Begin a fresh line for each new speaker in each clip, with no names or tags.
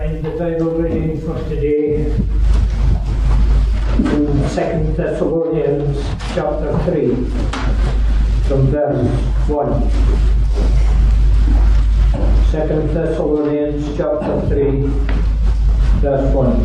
And the Bible reading for today in 2 Thessalonians chapter 3 from verse 1. 2 Thessalonians chapter 3 verse 1.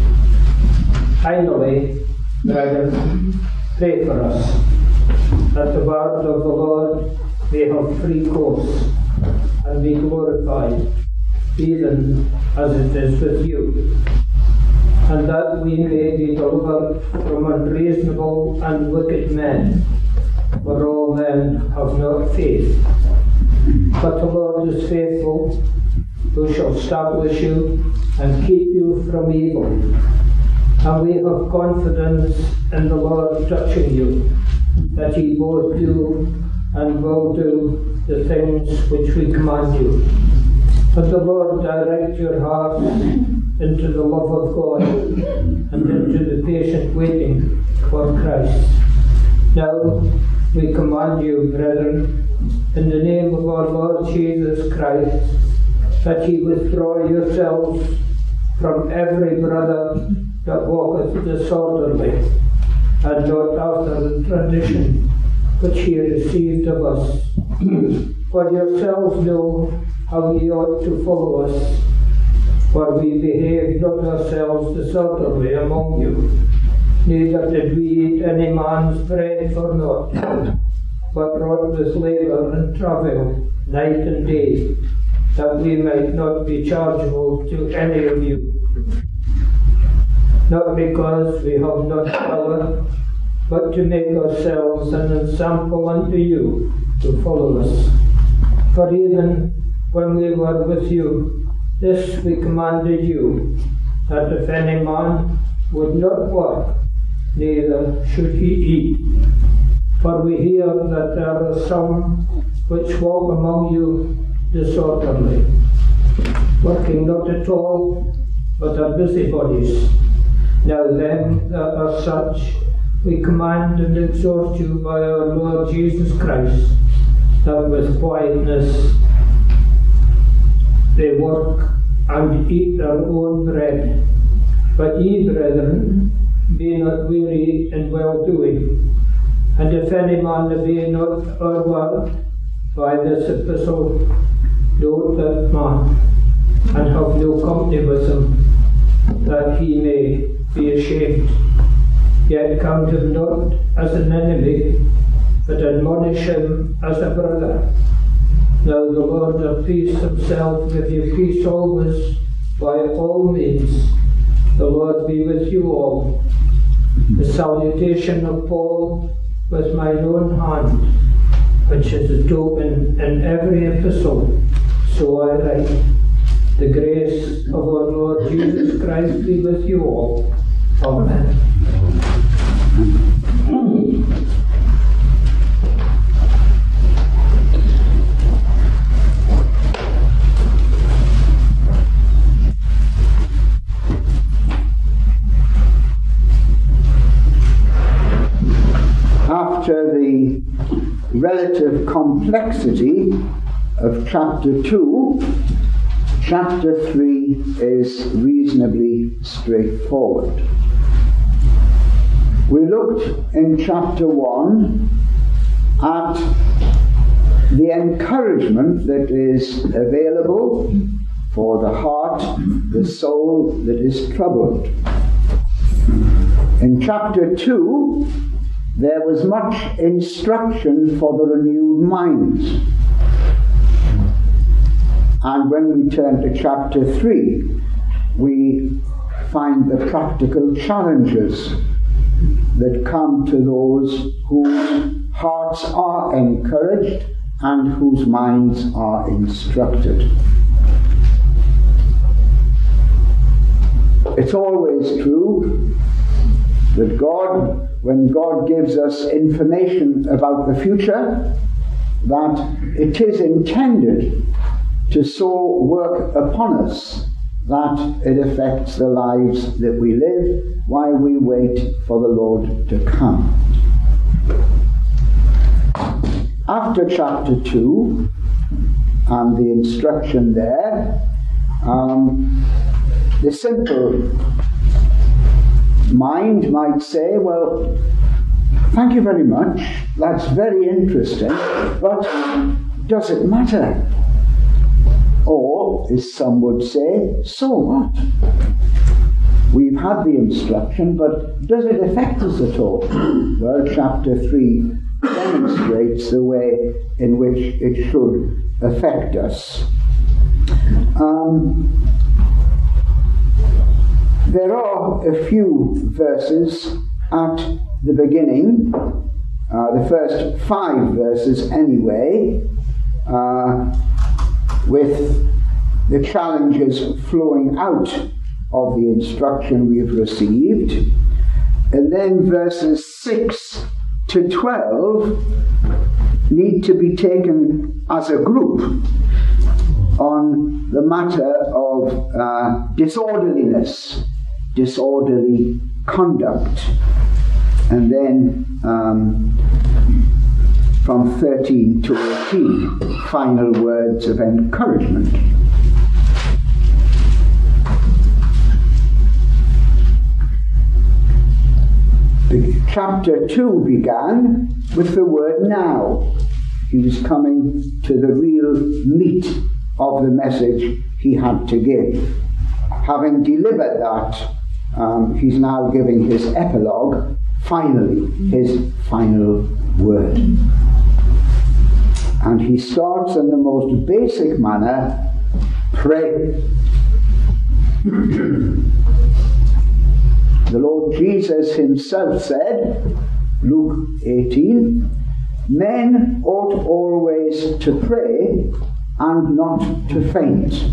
Finally, brethren, pray for us, that the word of the Lord may have free course and be glorified, even as it is with you, and that we may be delivered from unreasonable and wicked men, for all men have not faith. But the Lord is faithful, who shall establish you and keep you from evil. And we have confidence in the Lord touching you, that ye both do and will do the things which we command you. But the Lord direct your hearts into the love of God and into the patient waiting for Christ. Now we command you, brethren, in the name of our Lord Jesus Christ, that ye withdraw yourselves from every brother that walketh disorderly, and not after the tradition which ye received of us. For yourselves know how ye ought to follow us, for we behaved not ourselves disorderly among you, neither did we eat any man's bread for naught, but wrought with labour and travail night and day, that we might not be chargeable to any of you. Not because we have not power, but to make ourselves an ensample unto you to follow us. For even when we were with you, this we commanded you, that if any man would not work, neither should he eat. For we hear that there are some which walk among you disorderly, working not at all, but are busybodies. Now them that are such, we command and exhort you by our Lord Jesus Christ, that with quietness they work and eat their own bread. But ye, brethren, be not weary in well-doing. And if any man obey not our word by this epistle, note that man, and have no company with him, that he may be ashamed. Yet count him not as an enemy, but admonish him as a brother. Now the Lord of peace himself give you peace always, by all means. The Lord be with you all. The salutation of Paul with mine own hand, which is a token in every epistle, so I write. The grace of our Lord Jesus Christ be with you all. Amen.
After the relative complexity of chapter 2, chapter 3 is reasonably straightforward. We looked in chapter 1 at the encouragement that is available for the heart, the soul that is troubled. In chapter 2, there was much instruction for the renewed minds. And when we turn to chapter 3, we find the practical challenges that come to those whose hearts are encouraged and whose minds are instructed. It's always true that God, when God gives us information about the future, that it is intended to so work upon us that it affects the lives that we live while we wait for the Lord to come. After chapter 2 and the instruction there, the simple mind might say, well, thank you very much, that's very interesting, but does it matter? Or, as some would say, so what? We've had the instruction, but does it affect us at all? Well, chapter 3 demonstrates the way in which it should affect us. There are a few verses at the beginning, the first 5 verses anyway, with the challenges flowing out of the instruction we've received. And then verses 6 to 12 need to be taken as a group on the matter of disorderliness, disorderly conduct. And then from 13 to 18, final words of encouragement. Chapter 2 began with the word now. He was coming to the real meat of the message he had to give. Having delivered that, he's now giving his epilogue, finally, his final word. And he starts in the most basic manner, pray. The Lord Jesus himself said, Luke 18, men ought always to pray and not to faint.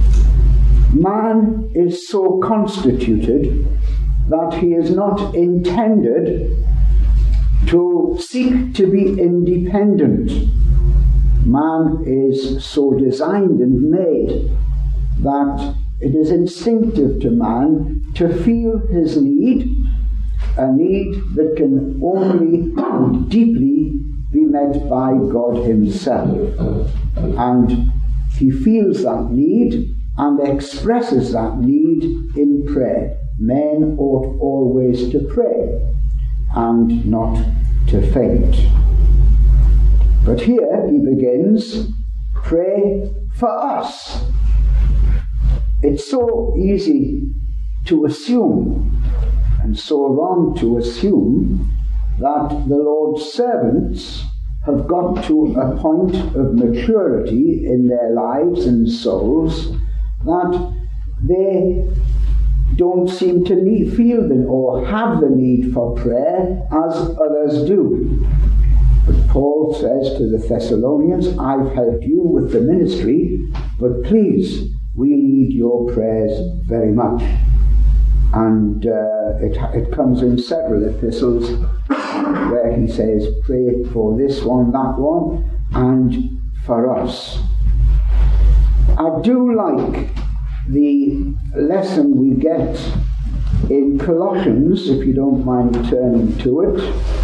Man is so constituted that he is not intended to seek to be independent. Man is so designed and made that it is instinctive to man to feel his need, a need that can only and deeply be met by God himself. And he feels that need and expresses that need in prayer. Men ought always to pray and not to faint. But here he begins, pray for us. It's so easy to assume, and so wrong to assume, that the Lord's servants have got to a point of maturity in their lives and souls that they don't seem to feel or have the need for prayer as others do. But Paul says to the Thessalonians, I've helped you with the ministry, but please, we need your prayers very much. And it comes in several epistles where he says, pray for this one, that one, and for us. I do like the lesson we get in Colossians, if you don't mind turning to it.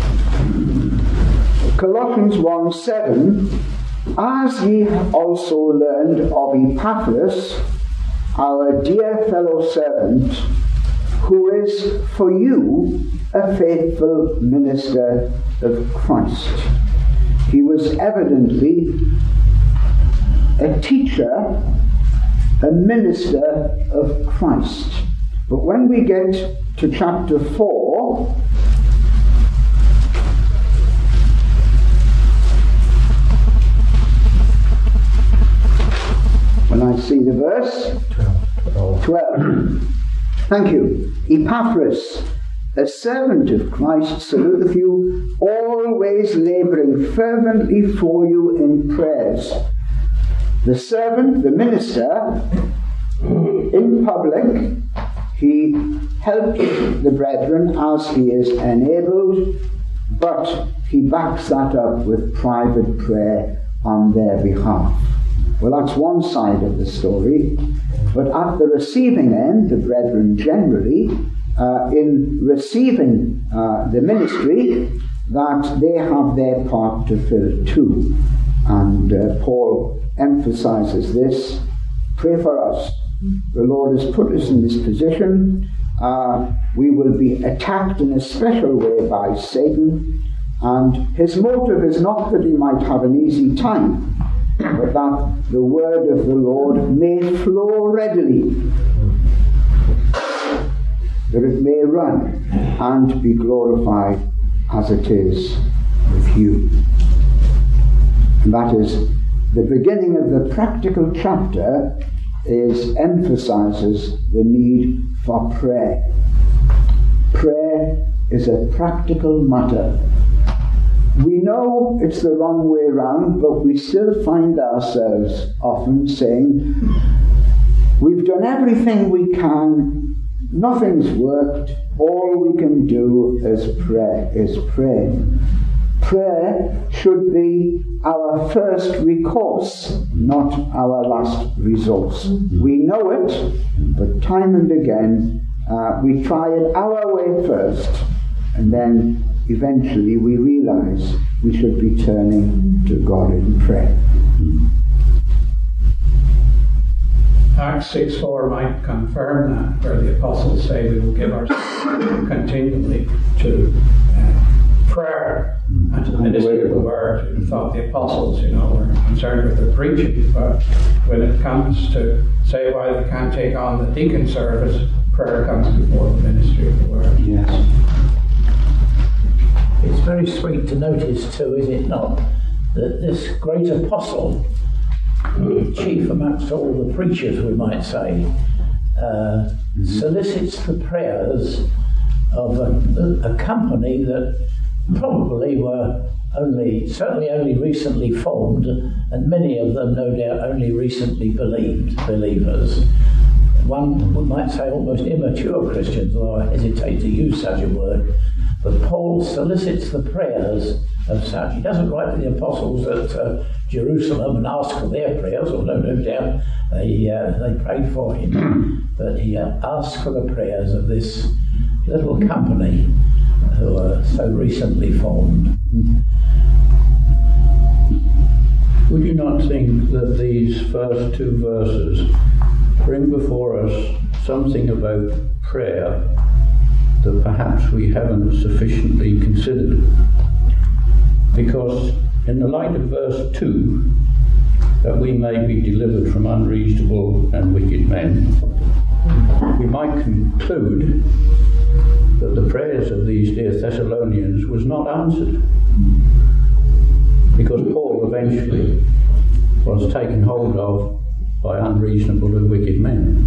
Colossians 1:7, as ye also learned of Epaphras, our dear fellow servant, who is for you a faithful minister of Christ. He was evidently a teacher, a minister of Christ. But when we get to chapter 4, when I see the verse, 12. Thank you. Epaphras, a servant of Christ, saluteth you, always labouring fervently for you in prayers. The servant, the minister, in public, he helped the brethren as he is enabled, but he backs that up with private prayer on their behalf. Well, that's one side of the story. But at the receiving end, the brethren generally, in receiving the ministry, that they have their part to fill too. And Paul emphasizes this. Pray for us the Lord has put us in this position. We will be attacked in a special way by Satan, and his motive is not that he might have an easy time, but that the word of the Lord may flow readily, that it may run and be glorified as it is with you. And that is the beginning of the practical chapter, emphasizes the need for prayer. Prayer is a practical matter. We know it's the wrong way round, but we still find ourselves often saying, we've done everything we can, nothing's worked, all we can do is pray. Prayer should be our first recourse, not our last resource. We know it, but time and again we try it our way first, and then eventually we realize we should be turning to God in prayer.
Acts 6:4 might confirm that, where the apostles say we will give ourselves continually to prayer and to the ministry of the word. You thought the apostles, were concerned with their preaching, but when it comes to say why they can't take on the deacon service, prayer comes before the ministry of the word.
Yes.
It's very sweet to notice too, is it not, that this great apostle, chief amongst all the preachers, we might say, solicits the prayers of a company that probably were certainly only recently formed, and many of them no doubt only recently believers. One might say almost immature Christians, although I hesitate to use such a word. But Paul solicits the prayers of such. He doesn't write to the apostles at Jerusalem and ask for their prayers, although no doubt they prayed for him. But he asks for the prayers of this little company who are so recently formed.
Would you not think that these first two verses bring before us something about prayer that perhaps we haven't sufficiently considered? Because in the light of verse 2, that we may be delivered from unreasonable and wicked men, we might conclude that the prayers of these dear Thessalonians was not answered, because Paul eventually was taken hold of by unreasonable and wicked men.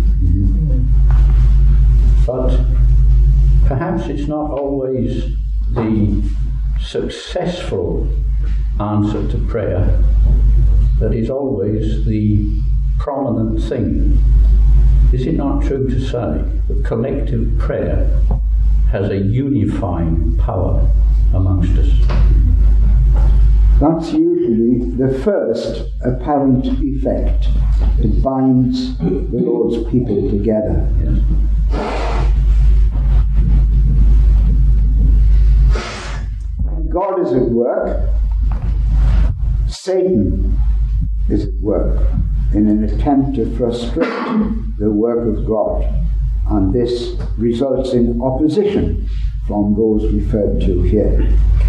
But perhaps it's not always the successful answer to prayer that is always the prominent thing. Is it not true to say that collective prayer has a unifying power amongst us?
That's usually the first apparent effect. It binds the Lord's people together.
Yes.
God is at work. Satan is at work in an attempt to frustrate the work of God. And this results in opposition from those referred to here.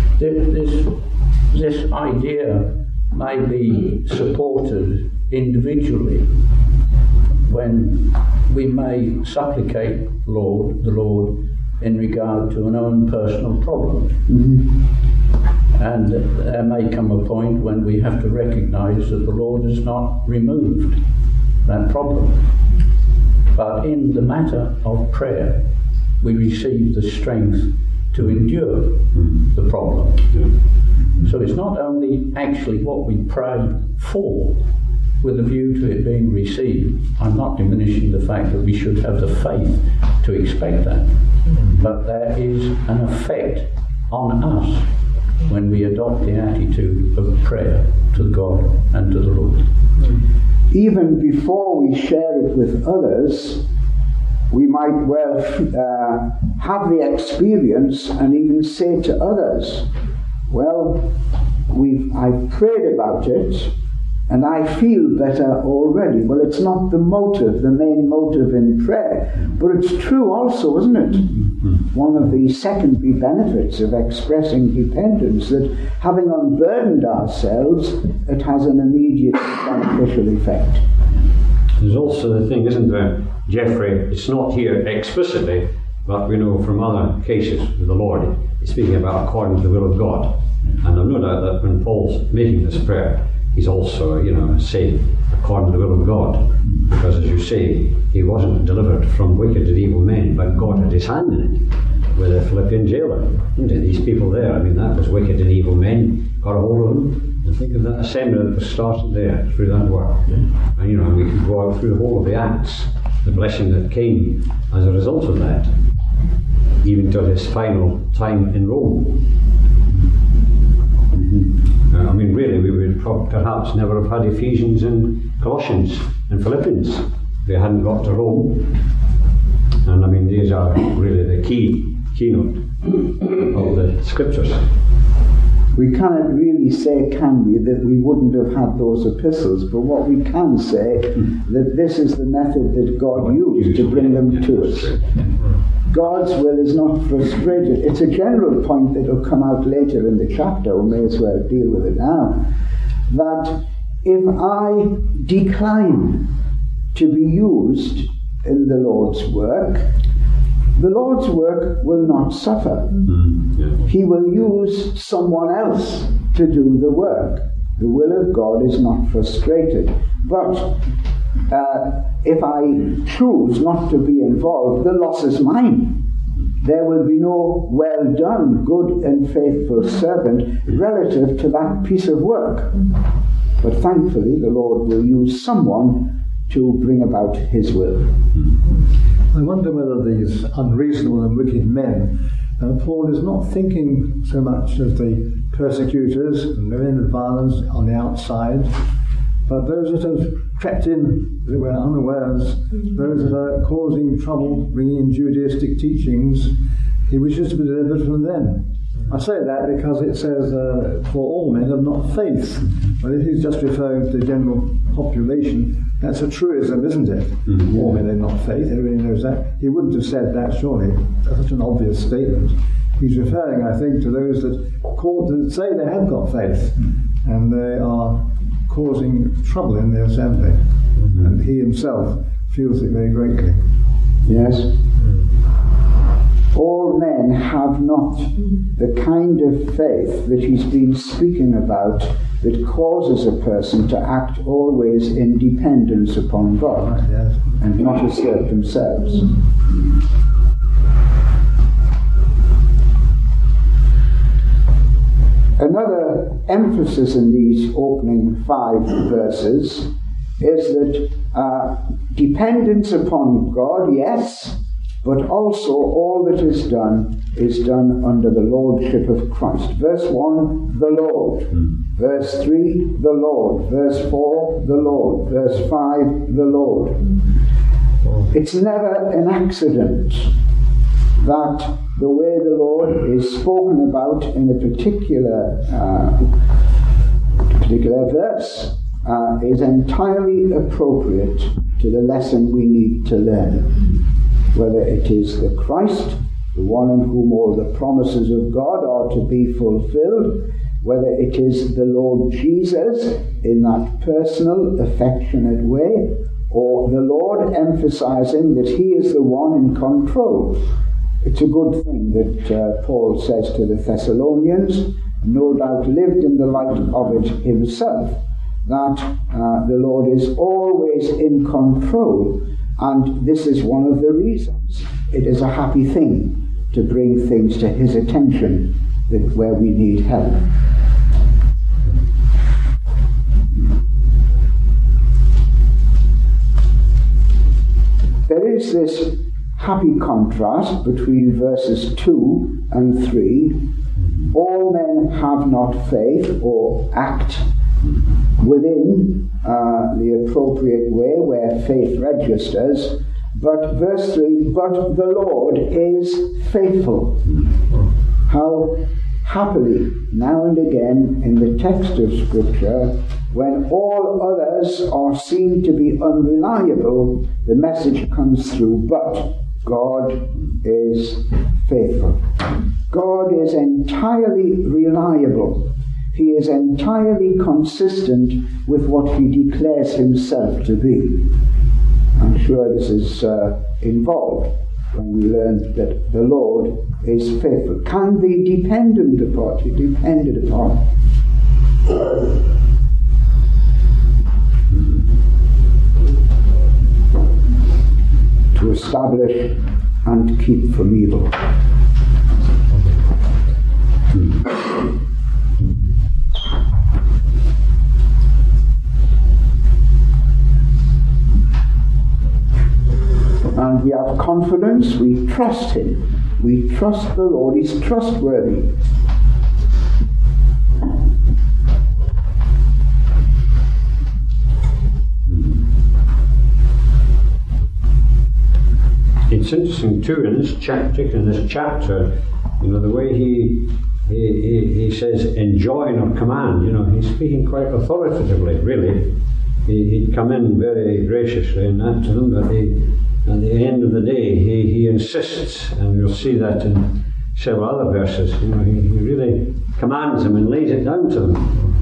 This idea may be supported individually when we may supplicate the Lord in regard to an own personal problem. And there may come a point when we have to recognize that the Lord has not removed that problem. But in the matter of prayer, we receive the strength to endure the problem. So it's not only actually what we pray for with a view to it being received. I'm not diminishing the fact that we should have the faith to expect that. But there is an effect on us when we adopt the attitude of prayer to God and to the Lord.
Even before we share it with others, we might well have the experience and even say to others, well, I've prayed about it, and I feel better already. Well, it's not the main motive in prayer, but it's true also, isn't it? One of the secondary benefits of expressing dependence, that having unburdened ourselves, it has an immediate beneficial effect.
There's also the thing, isn't there, Geoffrey, it's not here explicitly, but we know from other cases with the Lord, he's speaking about according to the will of God. And I've no doubt that when Paul's making this prayer, he's also, saying according to the will of God. Because as you say, he wasn't delivered from wicked and evil men, but God had his hand in it with the Philippian jailer. Isn't it? These people there, that was wicked and evil men, got a hold of them. And think of that assembly that was started there through that work. And we could go out through the whole of the Acts, the blessing that came as a result of that, even till his final time in Rome. Really, we would perhaps never have had Ephesians and Colossians and Philippians if we hadn't got to Rome. And these are really the keynote of the Scriptures.
We cannot really say, can we, that we wouldn't have had those epistles, but what we can say, that this is the method that God used to bring them to us. God's will is not frustrated. It's a general point that will come out later in the chapter, we may as well deal with it now, that if I decline to be used in the Lord's work will not suffer. He will use someone else to do the work. The will of God is not frustrated. But if I choose not to be involved, the loss is mine. There will be no well done, good and faithful servant relative to that piece of work. But thankfully, the Lord will use someone to bring about his will.
I wonder whether these unreasonable and wicked men, Paul is not thinking so much of the persecutors and the men of violence on the outside, but those that have crept in, as it were, unawares, those that are causing trouble, bringing in Judaistic teachings. He wishes to be delivered from them. I say that because it says, for all men have not faith. But if he's just referring to the general population, that's a truism, isn't it? All men have not faith, everybody knows that. He wouldn't have said that, surely. That's such an obvious statement. He's referring, I think, to those that say they have got faith, and they are causing trouble in the assembly. And he himself feels it very greatly.
Yes. All men have not the kind of faith that he's been speaking about that causes a person to act always in dependence upon God and not assert themselves. Another emphasis in these opening 5 verses is that dependence upon God, yes, but also all that is done under the lordship of Christ. Verse 1, the Lord. Verse 3, the Lord. Verse 4, the Lord. Verse 5, the Lord. It's never an accident that the way the Lord is spoken about in a particular verse is entirely appropriate to the lesson we need to learn. Whether it is the Christ, the one in whom all the promises of God are to be fulfilled, whether it is the Lord Jesus in that personal, affectionate way, or the Lord emphasizing that he is the one in control. It's a good thing that Paul says to the Thessalonians, no doubt lived in the light of it himself, that the Lord is always in control. And this is one of the reasons it is a happy thing to bring things to his attention where we need help. There is this happy contrast between verses 2 and 3. All men have not faith or act within the appropriate way where faith registers, but verse 3, but the Lord is faithful. How happily, now and again in the text of Scripture, when all others are seen to be unreliable, the message comes through, but God is faithful. God is entirely reliable. He is entirely consistent with what he declares himself to be. I'm sure this is involved when we learn that the Lord is faithful. Can be depended upon. To establish and keep from evil. And we have confidence, we trust him. We trust the Lord, he's trustworthy.
It's interesting too in this chapter, you know, the way he says enjoin or command, you know, he's speaking quite authoritatively, really. He'd come in very graciously and that to them, but at the end of the day he insists, and you'll see that in several other verses, you know, he really commands them and lays it down to them.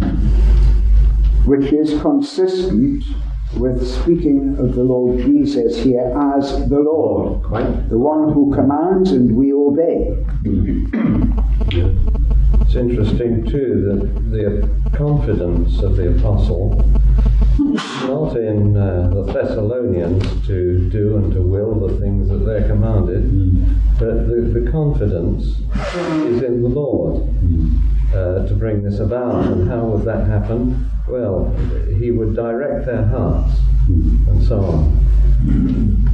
Which is consistent with speaking of the Lord Jesus here as the Lord,
quite.
The one who commands and we obey.
Yeah.
It's interesting too that the confidence of the apostle, not in the Thessalonians to do and to will the things that they're commanded, but the confidence is in the Lord to bring this about. And how would that happen? Well, he would direct their hearts and so on.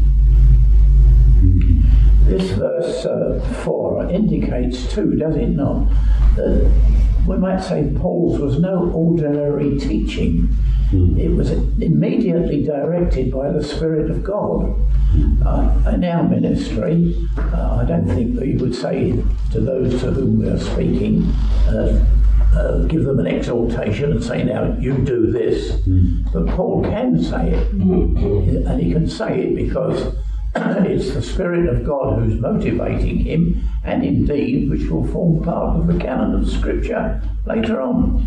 This verse 4 indicates too, does it not, that we might say Paul's was no ordinary teaching. It was immediately directed by the Spirit of God. In our ministry, I don't think that you would say to those to whom we are speaking, give them an exhortation and say, now you do this. But Paul can say it, and he can say it because it's the Spirit of God who's motivating him, and indeed which will form part of the canon of Scripture later on.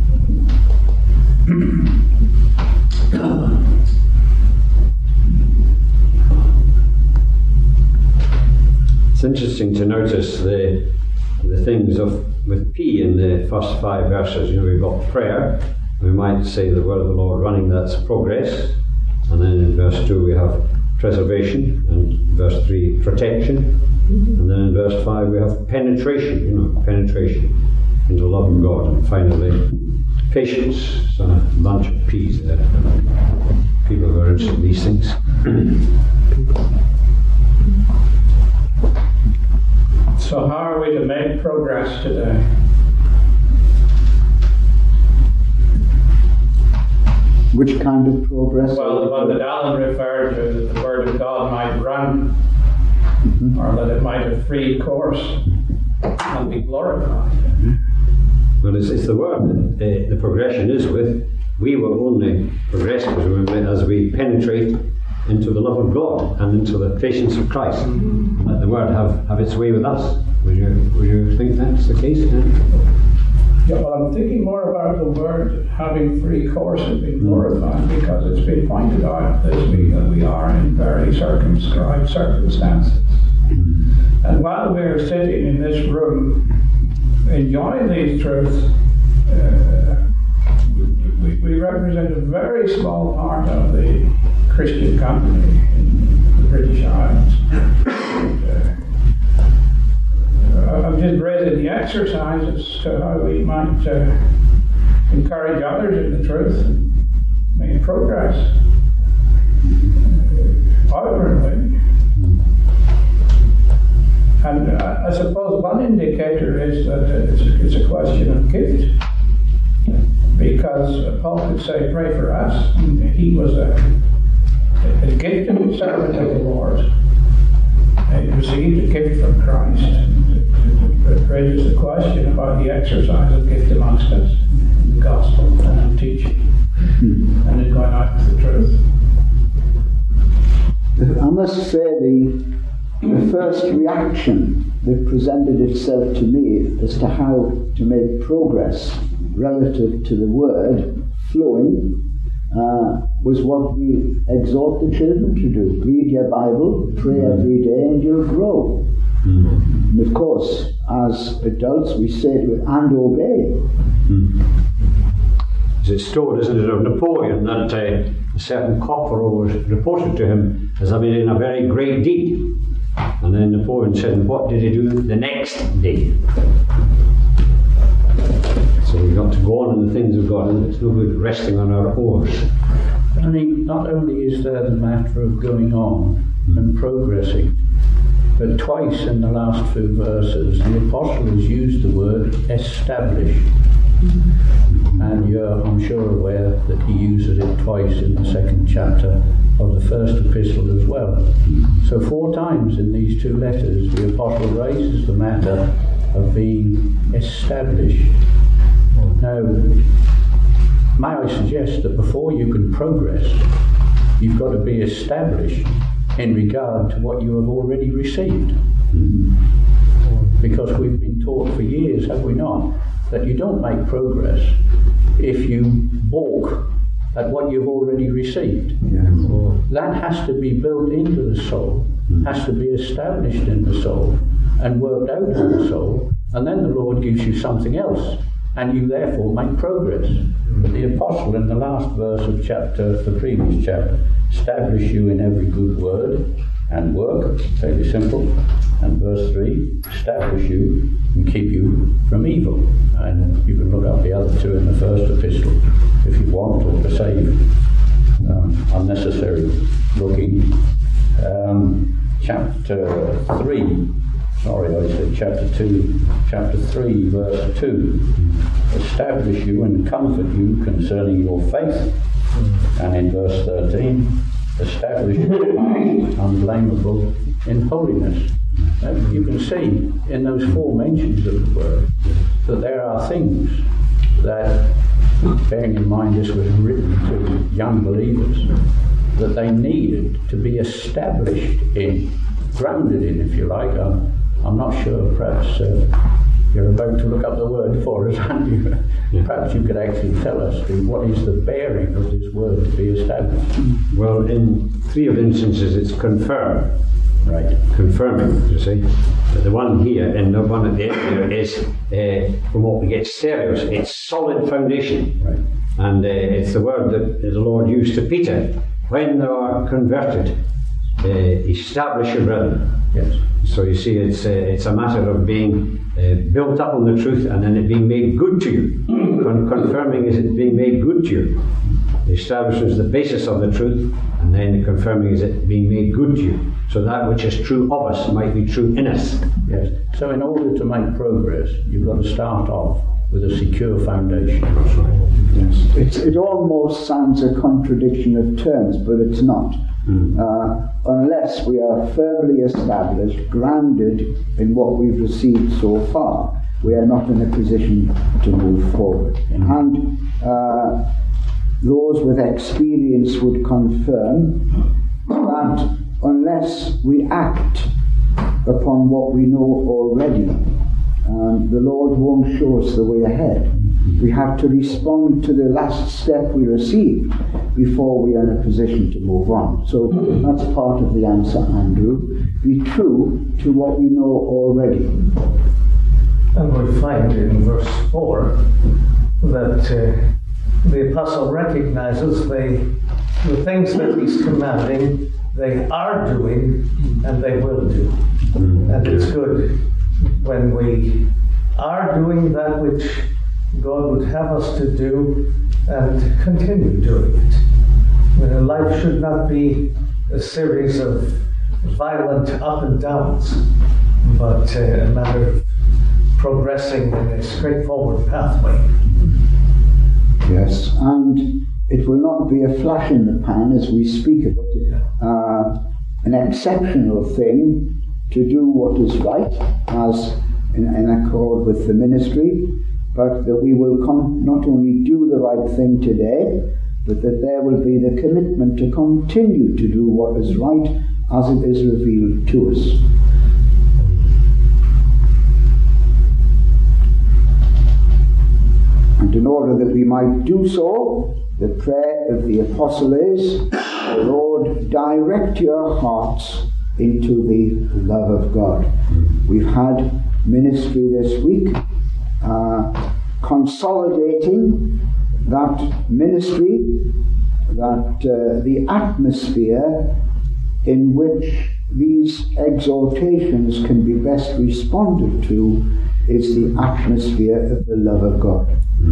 It's interesting to notice the things with P in the first 5 verses. You know, we've got prayer. We might say the word of the Lord running, that's progress. And then in verse 2 we have preservation, and verse 3 protection. And then in verse 5 we have penetration, you know, penetration into the love of God. And finally, patience. So a bunch of P's there. People who are interested in these things.
So how are we to make progress today?
Which kind of progress?
Well, the one that Alan referred to, that the Word of God might run, or that it might have free course and be glorified.
Well, it's the word. The progression is with, we will only progress as we penetrate into the love of God and into the patience of Christ. Let the word have its way with us. Would you think that's the case?
Yeah, well, I'm thinking more about the word having free course and being glorified, because it's been pointed out this week that we are in very circumscribed circumstances. And while we're sitting in this room enjoying these truths, we represent a very small part of the Christian company in the British Isles. I've just raising the exercise as to how we might encourage others in the truth and make progress outwardly. And I suppose one indicator is that it's a question of gift. Because Paul could say, pray for us. He was a gifted servant of the Lord. He received a gift from Christ. It raises the question about the exercise of gift amongst us in the gospel and in teaching. and in going out with the truth.
I must say the first reaction that presented itself to me as to how to make progress relative to the word flowing was what we exhort the children to do. Read your Bible, pray every day, and you'll grow. And of course, as adults, we say it with and obey.
It's told, isn't it, of Napoleon that a certain corporal was reported to him as having done a very great deed. And then Napoleon said, and what did he do the next day? So we've got to go on in the things of God, and it's no good resting on our oars.
I mean, not only is there the matter of going on and progressing, but twice in the last few verses the apostle has used the word establish. And you're, I'm sure, aware that he uses it twice in the second chapter of the first epistle as well. So 4 times in these 2 letters the apostle raises the matter of being established. Now, may I suggest that before you can progress, you've got to be established in regard to what you have already received. Because we've been taught for years, have we not, that you don't make progress if you balk at what you've already received. That has to be built into the soul, has to be established in the soul and worked out in the soul, and then the Lord gives you something else, and you therefore make progress. But the apostle in the last verse of the previous chapter, establish you in every good word and work, fairly simple. And verse 3, establish you and keep you from evil. And you can look up the other 2 in the first epistle if you want, or to save unnecessary looking. Chapter 3, sorry, I said chapter 2, chapter 3, verse 2. Establish you and comfort you concerning your faith. And in verse 13, establish you unblameable in holiness. You can see in those 4 mentions of the word that there are things that, bearing in mind this was written to young believers, that they needed to be established in, grounded in, if you like. I'm not sure, perhaps you're about to look up the word for us, aren't you? Yeah. Perhaps you could actually tell us what is the bearing of this word to be established.
Well, in 3 of the instances it's confirmed.
Right.
Confirming, you see. But the one here and the one at the end there is, from what we get, stereos. It's solid foundation.
Right.
And it's the word that the Lord used to Peter. When they are converted, establish your brethren.
Yes.
So you see, it's a matter of being built up on the truth and then it being made good to you. Confirming is it being made good to you. The establishment is the basis of the truth, and then the confirming is it being made good to you. So that which is true of us might be true in us.
Yes. So in order to make progress, you've got to start off with a secure foundation.
That's right.
Yes. It almost sounds a contradiction of terms, but it's not. Unless we are firmly established, grounded in what we've received so far, we are not in a position to move forward. And those with experience would confirm that unless we act upon what we know already, the Lord won't show us the way ahead. We have to respond to the last step we received before we are in a position to move on. So that's part of the answer, Andrew. Be true to what we know already.
And we find in verse 4 that the apostle recognizes the things that he's commanding, they are doing and they will do. And it's good when we are doing that which God would have us to do and continue doing it. Life should not be a series of violent up and downs, but a matter of progressing in a straightforward pathway.
Yes, and it will not be a flash in the pan as we speak of it. An exceptional thing to do what is right, as in accord with the ministry, but that we will not only do the right thing today, but that there will be the commitment to continue to do what is right as it is revealed to us. And in order that we might do so, the prayer of the Apostle is, "O Lord, direct your hearts into the love of God." We've had ministry this week consolidating that ministry, that the atmosphere in which these exhortations can be best responded to is the atmosphere of the love of God.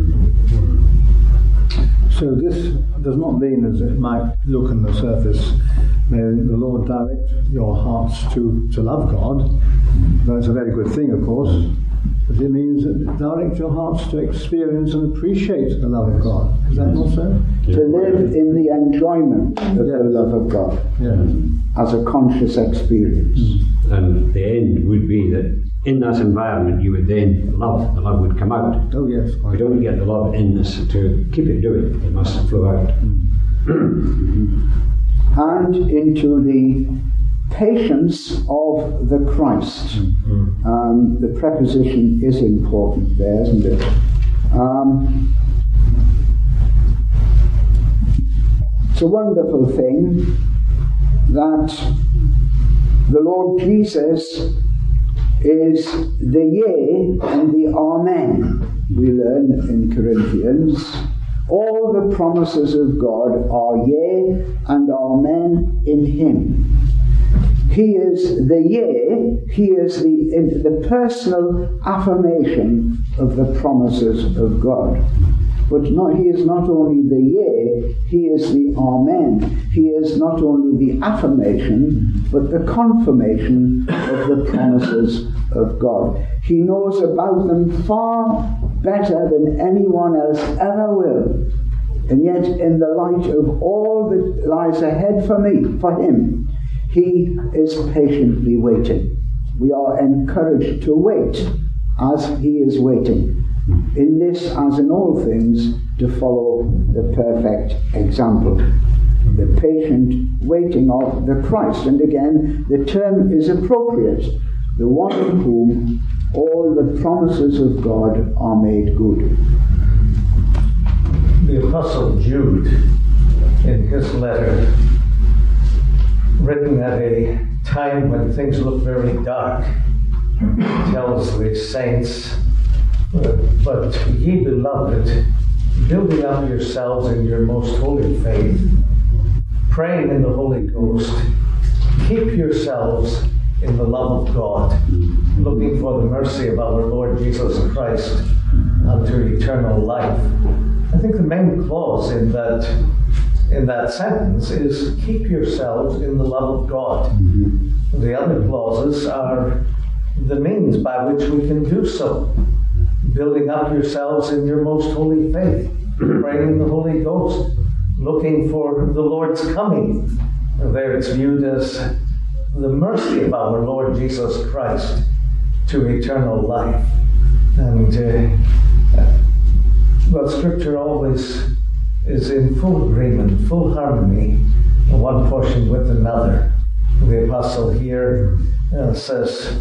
So this does not mean, as it might look on the surface, may the Lord direct your hearts to love God. That's a very good thing, of course. But it means that direct your hearts to experience and appreciate the love of God. Is that not so?
To live in the enjoyment of the love of God as a conscious experience.
And the end would be that in that environment you would then love. The love would come out.
Oh yes.
We don't get the love in this to keep it doing. It must flow out.
And into the patience of the Christ. The preposition is important there, isn't it? It's a wonderful thing that the Lord Jesus is the yea and the amen. We learn in Corinthians, all the promises of God are yea and amen in Him. He is the yea, He is the personal affirmation of the promises of God. But He is not only the yea, He is the amen. He is not only the affirmation, but the confirmation of the promises of God. He knows about them far better than anyone else ever will. And yet, in the light of all that lies ahead for Him, He is patiently waiting. We are encouraged to wait as He is waiting. In this, as in all things, to follow the perfect example. The patient waiting of the Christ. And again, the term is appropriate. The one in whom all the promises of God are made good.
The Apostle Jude, in his letter, written at a time when things look very dark, tells the saints, "But ye beloved, building up yourselves in your most holy faith, praying in the Holy Ghost, keep yourselves in the love of God, looking for the mercy of our Lord Jesus Christ unto eternal life." I think the main clause in that sentence is keep yourselves in the love of God. The other clauses are the means by which we can do so. Building up yourselves in your most holy faith, praying in the Holy Ghost, looking for the Lord's coming. There it's viewed as the mercy of our Lord Jesus Christ to eternal life. And Scripture always is in full agreement, full harmony, one portion with another. The Apostle here says,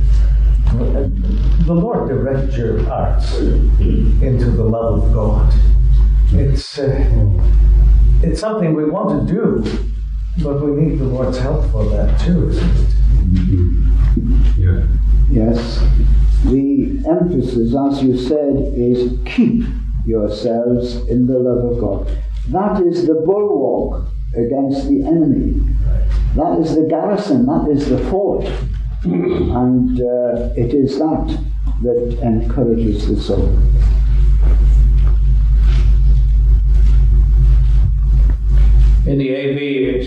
"The Lord direct your hearts into the love of God." It's something we want to do, but we need the Lord's help for that too, isn't it?
Yeah.
Yes. The emphasis, as you said, is keep yourselves in the love of God. That is the bulwark against the enemy. That is the garrison. That is the fort. And it is that encourages the soul.
In the AV, it's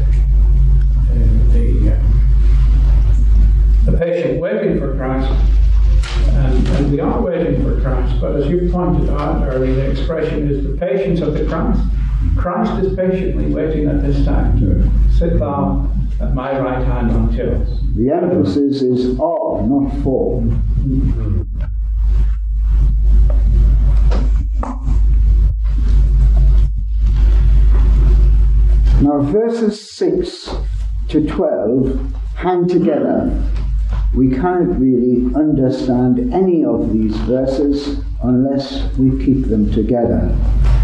the patient waiting for Christ, and we are waiting for Christ. But as you pointed out earlier, the expression is the patience of the Christ. Christ is patiently waiting at this time to sit thou at my right hand until.
The emphasis is of, not for. Now, verses 6 to 12 hang together. We can't really understand any of these verses unless we keep them together.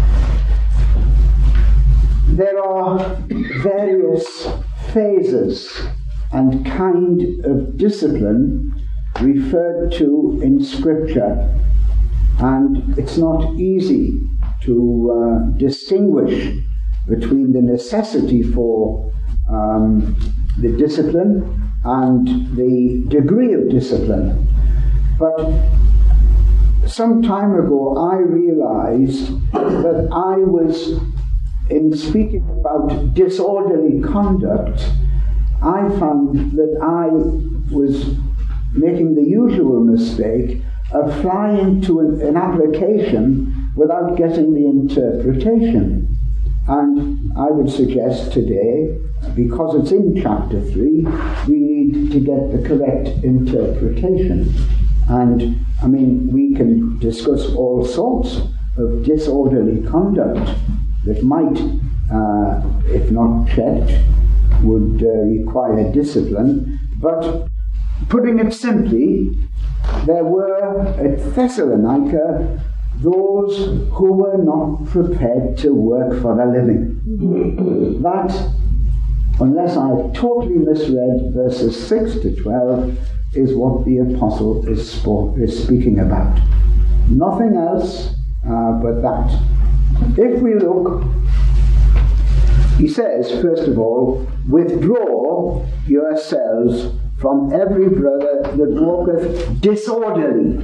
There are various phases and kind of discipline referred to in Scripture, and it's not easy to distinguish between the necessity for the discipline and the degree of discipline. But some time ago I realized that I was, in speaking about disorderly conduct, I found that I was making the usual mistake of flying to an application without getting the interpretation. And I would suggest today, because it's in chapter 3, we need to get the correct interpretation. And, I mean, we can discuss all sorts of disorderly conduct that might, if not checked, would require discipline. But putting it simply, there were at Thessalonica those who were not prepared to work for a living. That, unless I've totally misread verses 6 to 12, is what the apostle is speaking about. Nothing else but that. If we look, he says, first of all, withdraw yourselves from every brother that walketh disorderly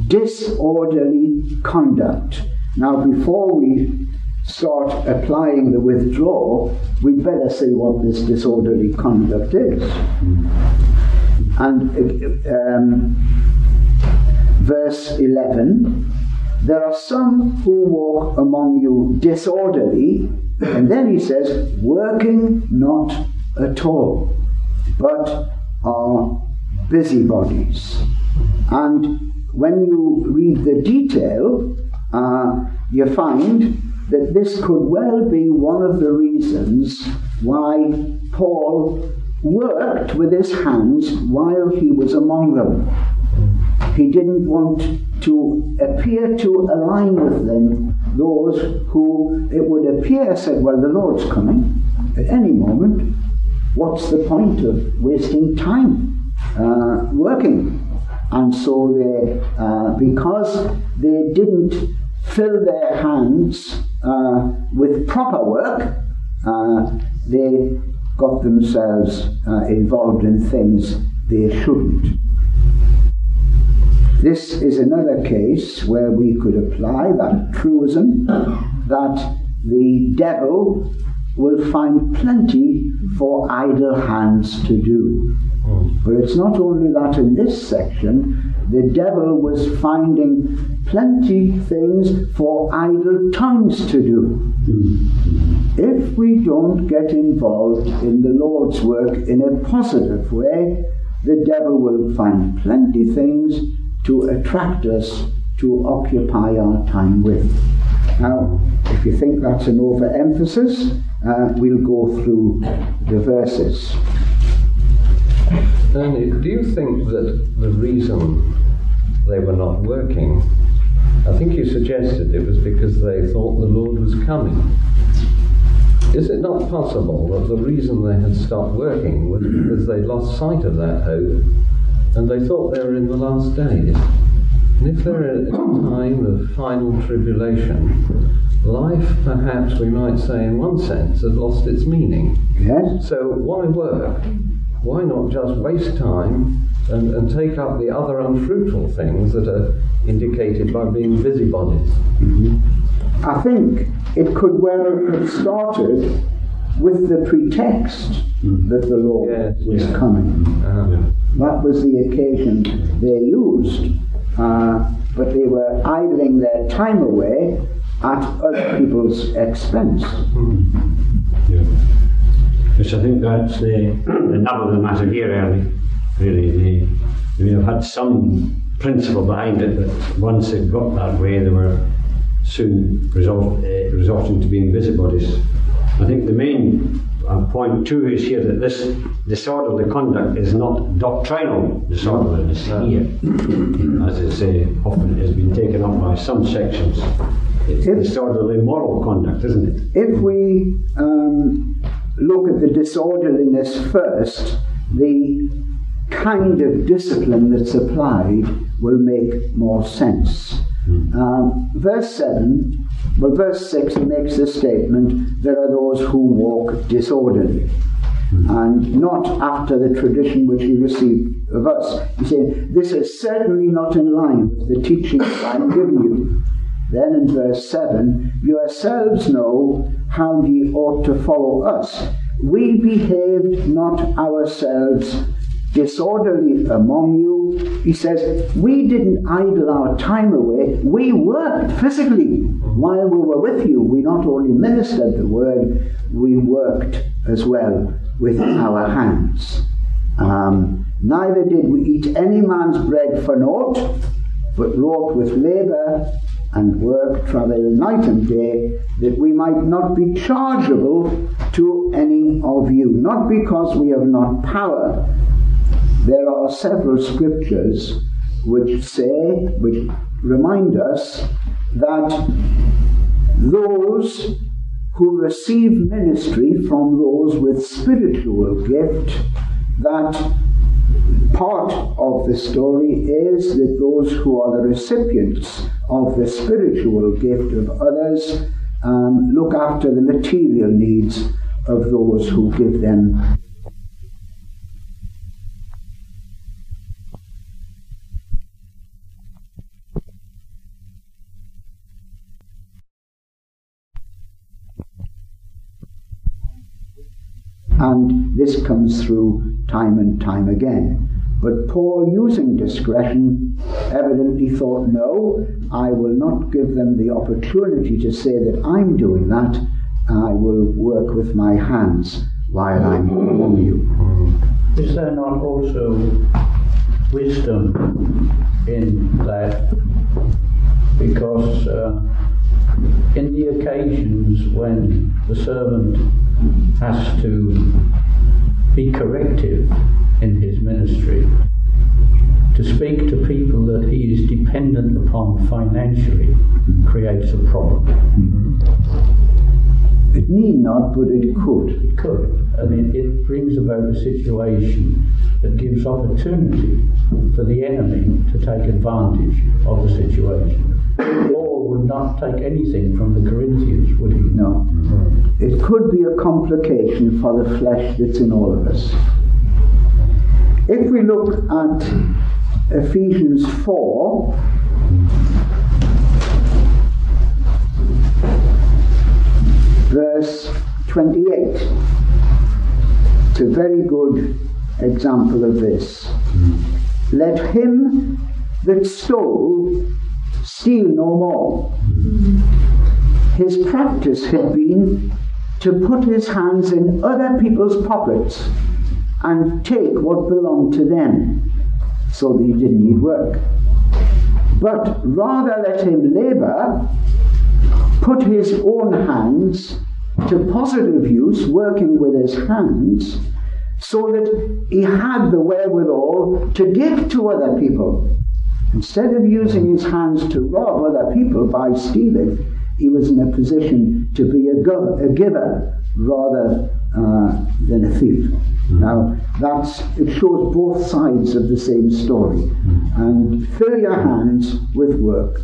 conduct. Now, before we start applying the withdraw, we'd better say what this disorderly conduct is. And verse 11, there are some who walk among you disorderly, and then he says, working not at all, but are busybodies. And when you read the detail, you find that this could well be one of the reasons why Paul worked with his hands while he was among them. He didn't want to appear to align with them those who it would appear said, well, the Lord's coming at any moment. What's the point of wasting time working? And so they, because they didn't fill their hands with proper work, they got themselves involved in things they shouldn't. This is another case where we could apply that truism that the devil will find plenty for idle hands to do. But it's not only that in this section, the devil was finding plenty things for idle tongues to do. If we don't get involved in the Lord's work in a positive way, the devil will find plenty things to attract us to occupy our time with. Now, if you think that's an overemphasis, we'll go through the verses.
Ernie, do you think that the reason they were not working, I think you suggested it was because they thought the Lord was coming. Is it not possible that the reason they had stopped working was because they lost sight of that hope and they thought they were in the last days? And if they're at a time of final tribulation, life, perhaps we might say in one sense, had lost its meaning.
Yes.
So why work? Why not just waste time and take up the other unfruitful things that are indicated by being busybodies?
Mm-hmm. I think it could well have started with the pretext that the Lord was coming. That was the occasion they used. But they were idling their time away at other people's expense.
Yes, I think that's the nub of the matter here, really. They have had some principle behind it, that once it got that way, they were soon resorting to being busybodies. I think the main point too is here that this disorderly conduct is not doctrinal disorderliness here, as it's often has been taken up by some sections. It's disorderly moral conduct, isn't it?
If we look at the disorderliness first, the kind of discipline that's applied will make more sense. Verse 6, he makes the statement, there are those who walk disorderly, and not after the tradition which he received of us. He's saying, this is certainly not in line with the teachings I'm giving you. Then in verse 7, yourselves know how ye ought to follow us. We behaved not ourselves disorderly among you. He says, we didn't idle our time away. We worked physically while we were with you. We not only ministered the word, we worked as well with our hands. Neither did we eat any man's bread for naught, but wrought with labour and work, travail night and day, that we might not be chargeable to any of you. Not because we have not power. There are several scriptures which remind us that those who receive ministry from those with spiritual gift, that part of the story is that those who are the recipients of the spiritual gift of others look after the material needs of those who give them. And this comes through time and time again. But Paul, using discretion, evidently thought, no, I will not give them the opportunity to say that I'm doing that. I will work with my hands while I'm among you.
Is there not also wisdom in that? Because in the occasions when the servant has to be corrective in his ministry, to speak to people that he is dependent upon financially creates a problem.
It need not, but it could.
It could. And it brings about a situation that gives opportunity for the enemy to take advantage of the situation. Paul would not take anything from the Corinthians, would he?
No. It could be a complication for the flesh that's in all of us. If we look at Ephesians 4, verse 28, it's a very good example of this. Let him that stole steal no more. His practice had been to put his hands in other people's pockets and take what belonged to them, so that he didn't need work. But rather let him labour, put his own hands to positive use, working with his hands, so that he had the wherewithal to give to other people. Instead of using his hands to rob other people by stealing, he was in a position to be a giver rather than a thief. Now, it shows both sides of the same story. And fill your hands with work.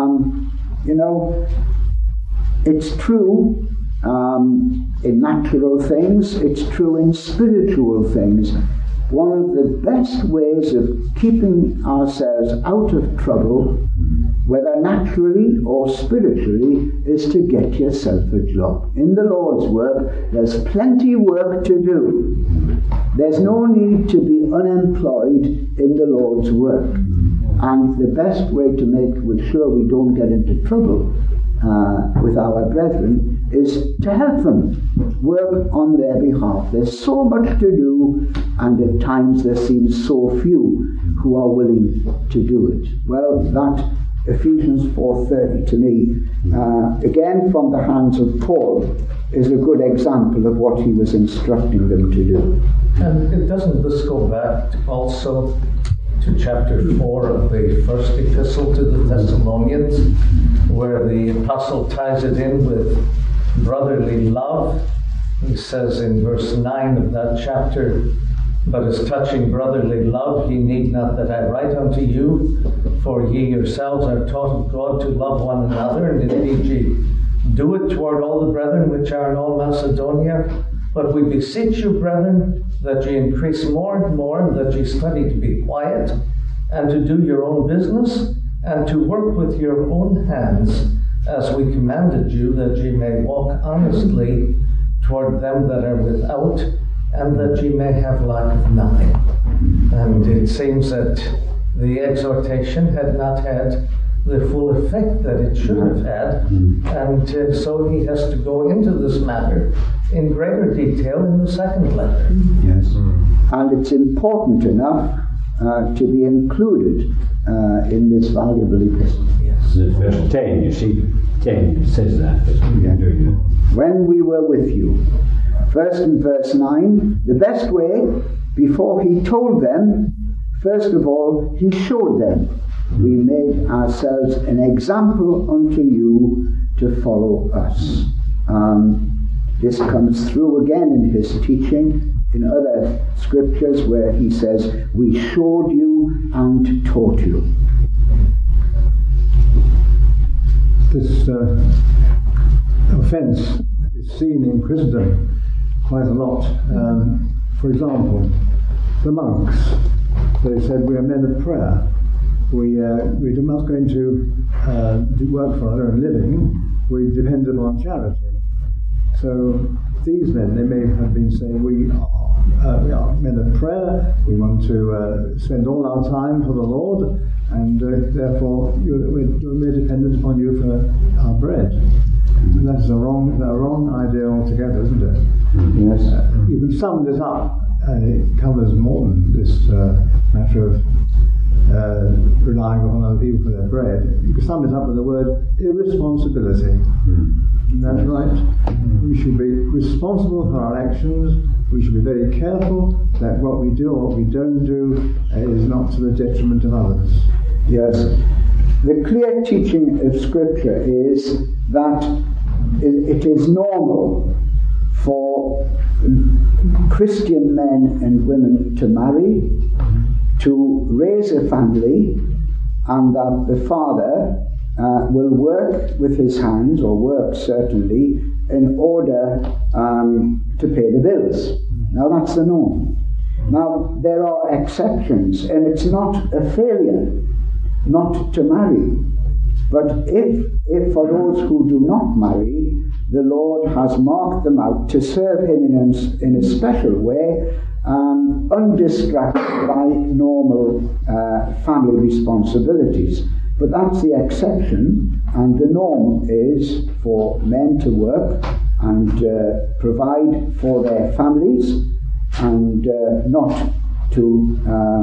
It's true in natural things, it's true in spiritual things. One of the best ways of keeping ourselves out of trouble, whether naturally or spiritually, is to get yourself a job. In the Lord's work, there's plenty work to do. There's no need to be unemployed in the Lord's work. And the best way to make sure we don't get into trouble with our brethren is to help them, work on their behalf. There's so much to do, and at times there seems so few who are willing to do it. Well, that Ephesians 4:30 to me, again from the hands of Paul, is a good example of what he was instructing them to do.
And doesn't this go back also to chapter 4 of the first epistle to the Thessalonians, where the apostle ties it in with brotherly love? He says in verse 9 of that chapter, "But as touching brotherly love, ye need not that I write unto you, for ye yourselves are taught of God to love one another, and indeed ye do it toward all the brethren which are in all Macedonia. But we beseech you, brethren, that ye increase more and more, and that ye study to be quiet, and to do your own business, and to work with your own hands, as we commanded you, that ye may walk honestly toward them that are without, and that ye may have lack of nothing." And it seems that the exhortation had not had the full effect that it should have had, and so he has to go into this matter in greater detail in the second letter.
Yes. And it's important enough to be included in this valuable epistle.
Yes.
Verse 10, you see, 10 says that.
When we were with you. First in verse 9, the best way, before he told them, first of all, he showed them. We made ourselves an example unto you to follow us. This comes through again in his teaching in other scriptures where he says, we showed you and taught you.
This offence is seen in Christendom quite a lot. For example, the monks, they said, we are men of prayer. We're not going to do work for our own living. We depend upon charity. So these men, they may have been saying, we are men of prayer. We want to spend all our time for the Lord, and therefore we're dependent upon you for our bread. And that's a wrong idea altogether, isn't it?
Yes.
You can sum this up, and it covers more than this matter of relying on other people for their bread. You can sum it up with the word irresponsibility. And that's right. We should be responsible for our actions. We should be very careful that what we do or what we don't do is not to the detriment of others.
Yes. The clear teaching of Scripture is that it is normal for Christian men and women to marry, to raise a family, and that the father will work with his hands, or work certainly, in order to pay the bills. Now that's the norm. Now there are exceptions, and it's not a failure not to marry. But if for those who do not marry, the Lord has marked them out to serve him in a special way, undistracted by normal family responsibilities. But that's the exception, and the norm is for men to work and provide for their families, and not to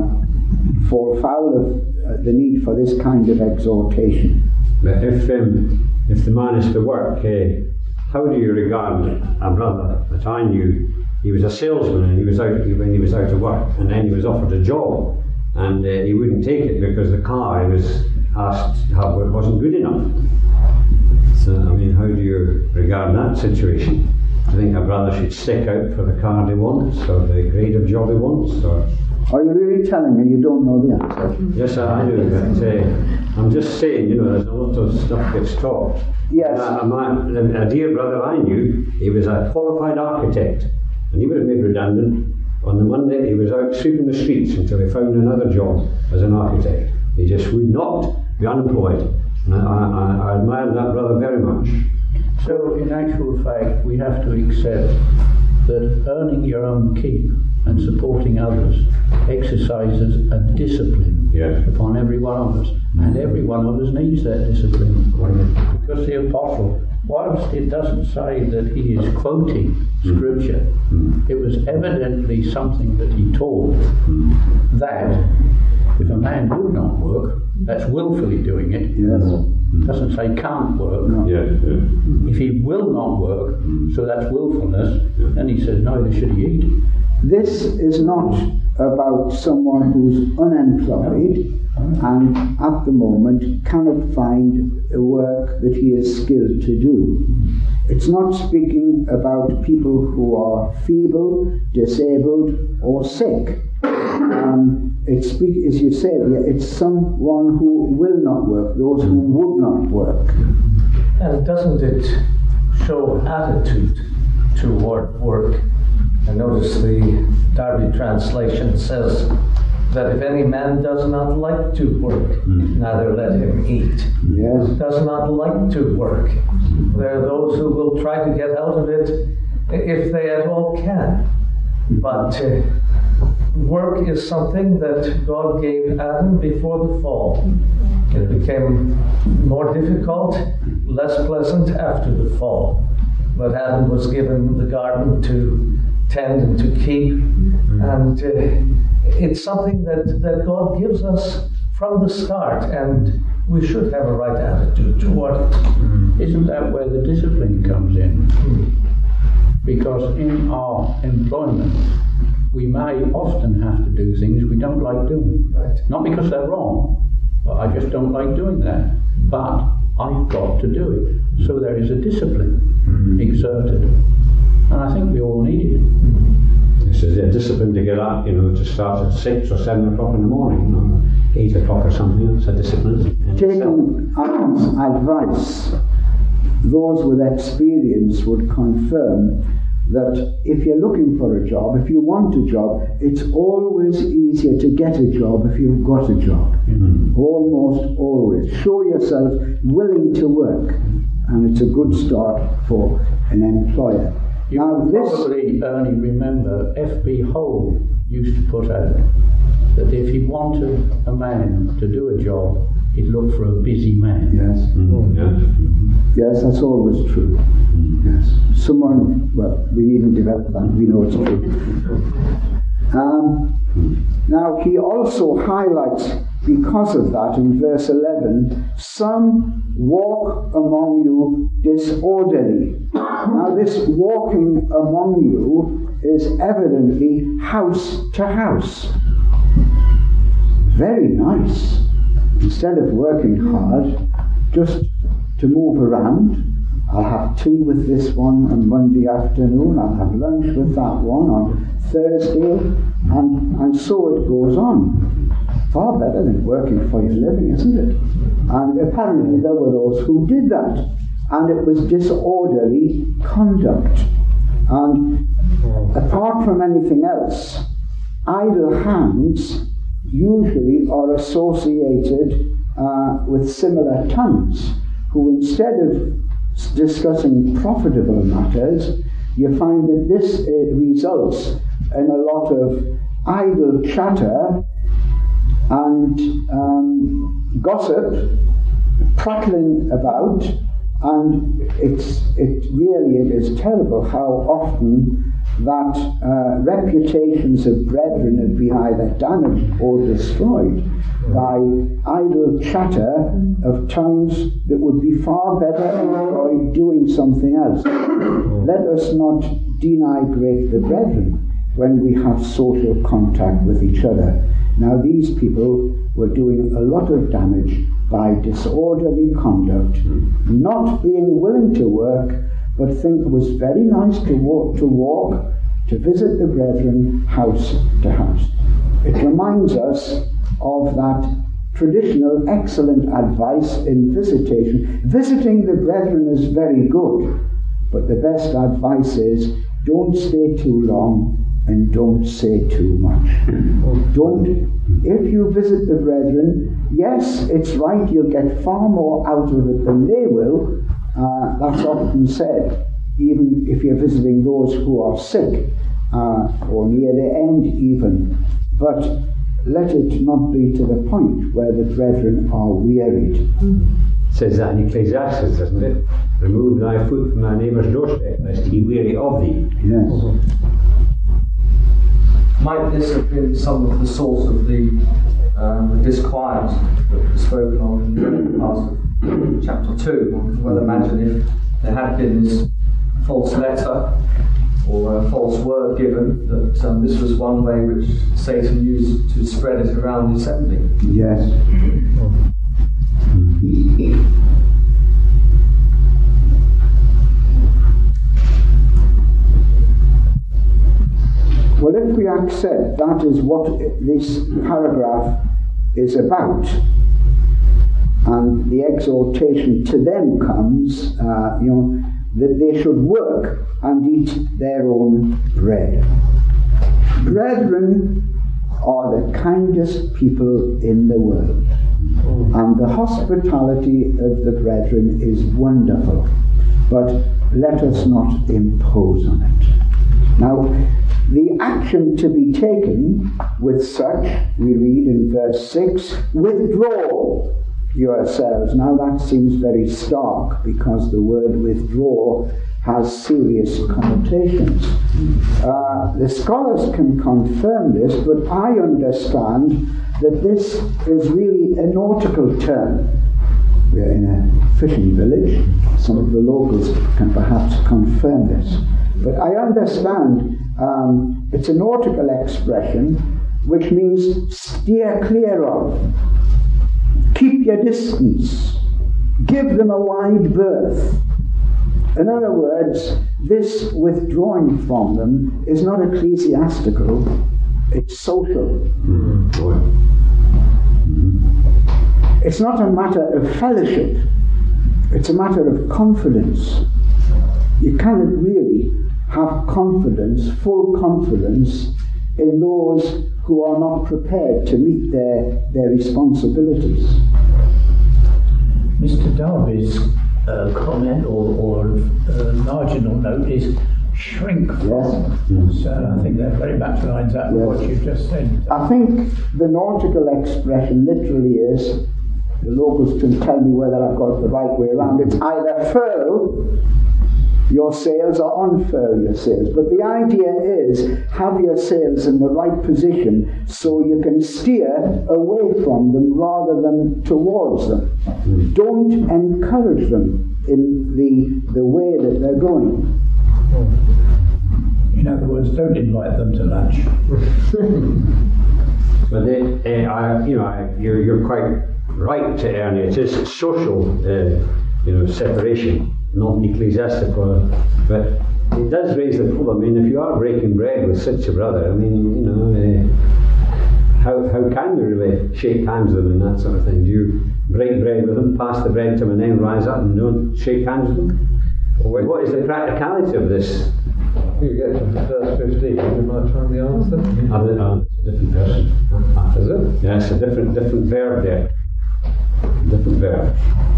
fall foul of the need for this kind of exhortation.
But if the man is to work, how do you regard a brother that I knew? He was a salesman, and when he was out of work, and then he was offered a job, and he wouldn't take it because the car he was asked wasn't good enough. So, I mean, how do you regard that situation? Do you think a brother should stick out for the car he wants, or the grade of job he wants, or?
Are you really telling me you don't know the answer?
Yes, I do. But I'm just saying, there's a lot of stuff gets taught.
Yes.
A dear brother I knew, he was a qualified architect, and he was made redundant. On the Monday, he was out sweeping the streets until he found another job as an architect. He just would not be unemployed. And I admired that brother very much.
So, in actual fact, we have to accept that earning your own keep and supporting others exercises a discipline upon every one of us. And every one of us needs that discipline. Because the apostle, whilst it doesn't say that he is quoting Scripture, it was evidently something that he taught, that if a man would not work, that's willfully doing it.
Yes.
Doesn't say can't work.
No.
Yeah, yeah.
If he will not work, so that's willfulness, then he says neither should he eat.
This is not about someone who's unemployed and at the moment cannot find a work that he is skilled to do. It's not speaking about people who are feeble, disabled, or sick. As you said, it's someone who will not work, those who would not work.
And doesn't it show attitude toward work? I notice the Darby translation says that if any man does not like to work, neither let him eat.
Yes.
Does not like to work. There are those who will try to get out of it if they at all can. But work is something that God gave Adam before the fall. It became more difficult, less pleasant after the fall. But Adam was given the garden to tend and to keep. And it's something that God gives us from the start, and we should have a right attitude toward it.
Isn't that where the discipline comes in? Because in our employment, we may often have to do things we don't like doing.
Right.
Not because they're wrong, but I just don't like doing that. But I've got to do it. So there is a discipline exerted. And I think we all need it.
This is a discipline to get up, to start at 6 or 7 o'clock in the morning, 8 o'clock or something. It's a discipline.
Taking Adam's advice, those with experience would confirm that if you're looking for a job, if you want a job, it's always easier to get a job if you've got a job. Almost always. Show yourself willing to work, and it's a good start for an employer.
You probably only remember F.B. Hull used to put out that if he wanted a man to do a job, he'd look for a busy man.
Yes. Yes, that's always true. Yes. We needn't develop that, we know it's true. Now he also highlights, because of that, in verse 11, some walk among you disorderly. Now this walking among you is evidently house to house. Very nice. Instead of working hard, just to move around. I'll have tea with this one on Monday afternoon, I'll have lunch with that one on Thursday, and so it goes on. Far better than working for your living, isn't it? And apparently there were those who did that, and it was disorderly conduct. And apart from anything else, idle hands usually are associated with similar tongues, who instead of discussing profitable matters, you find that this results in a lot of idle chatter and gossip, prattling about, and it is terrible how often that reputations of brethren have been either damaged or destroyed by idle chatter of tongues that would be far better employed doing something else. Let us not denigrate the brethren when we have social contact with each other. Now these people were doing a lot of damage by disorderly conduct, not being willing to work, but think it was very nice to walk, to visit the brethren house to house. It reminds us of that traditional excellent advice in visitation. Visiting the brethren is very good, but the best advice is don't stay too long and don't say too much. If you visit the brethren, yes, it's right, you'll get far more out of it than they will. That's often said, even if you're visiting those who are sick, or near the end even. But let it not be to the point where the brethren are wearied.
It says that in Ecclesiastes, doesn't it? Remove thy foot from thy neighbour's doorstep, lest he weary of thee.
Yes.
Might this have been some of the source of the disquiet that was spoken of in the early part of chapter 2. One can well imagine if there had been this false letter or a false word given, that this was one way which Satan used to spread it around the assembly.
Yes. Well, if we accept that is what this paragraph is about, and the exhortation to them comes, that they should work and eat their own bread. Brethren are the kindest people in the world, and the hospitality of the brethren is wonderful, but let us not impose on it. Now, the action to be taken with such, we read in verse 6, withdraw yourselves. Now that seems very stark, because the word withdraw has serious connotations. The scholars can confirm this, but I understand that this is really a nautical term. We're in a fishing village. Some of the locals can perhaps confirm this. But I understand it's a nautical expression which means steer clear of, keep your distance, give them a wide berth. In other words, this withdrawing from them is not ecclesiastical, it's social. It's not a matter of fellowship, it's a matter of confidence. You cannot really have confidence, full confidence, in those who are not prepared to meet their responsibilities.
Mr. Darby's comment or marginal note is shrink from. Yes. So I think that very much lines up with what you've just said.
I think the nautical expression literally is, the locals can tell me whether I've got it the right way around, it's either furl your sails or unfurl your sails. But the idea is, have your sails in the right position so you can steer away from them rather than towards them. Don't encourage them in the way that they're going.
In other words, don't invite them to lunch.
But you're quite right, Ernie. It is social, separation, not ecclesiastical. But it does raise the problem. I mean, if you are breaking bread with such a brother, I mean, how can you really shake hands with them and that sort of thing? Do you break bread with them, pass the bread to them, and then rise up and don't shake hands with them? What is the practicality of this?
You get to verse 15, you might find the answer.
It's a different person.
Is it?
Yeah, it's a different verb there. Different verb.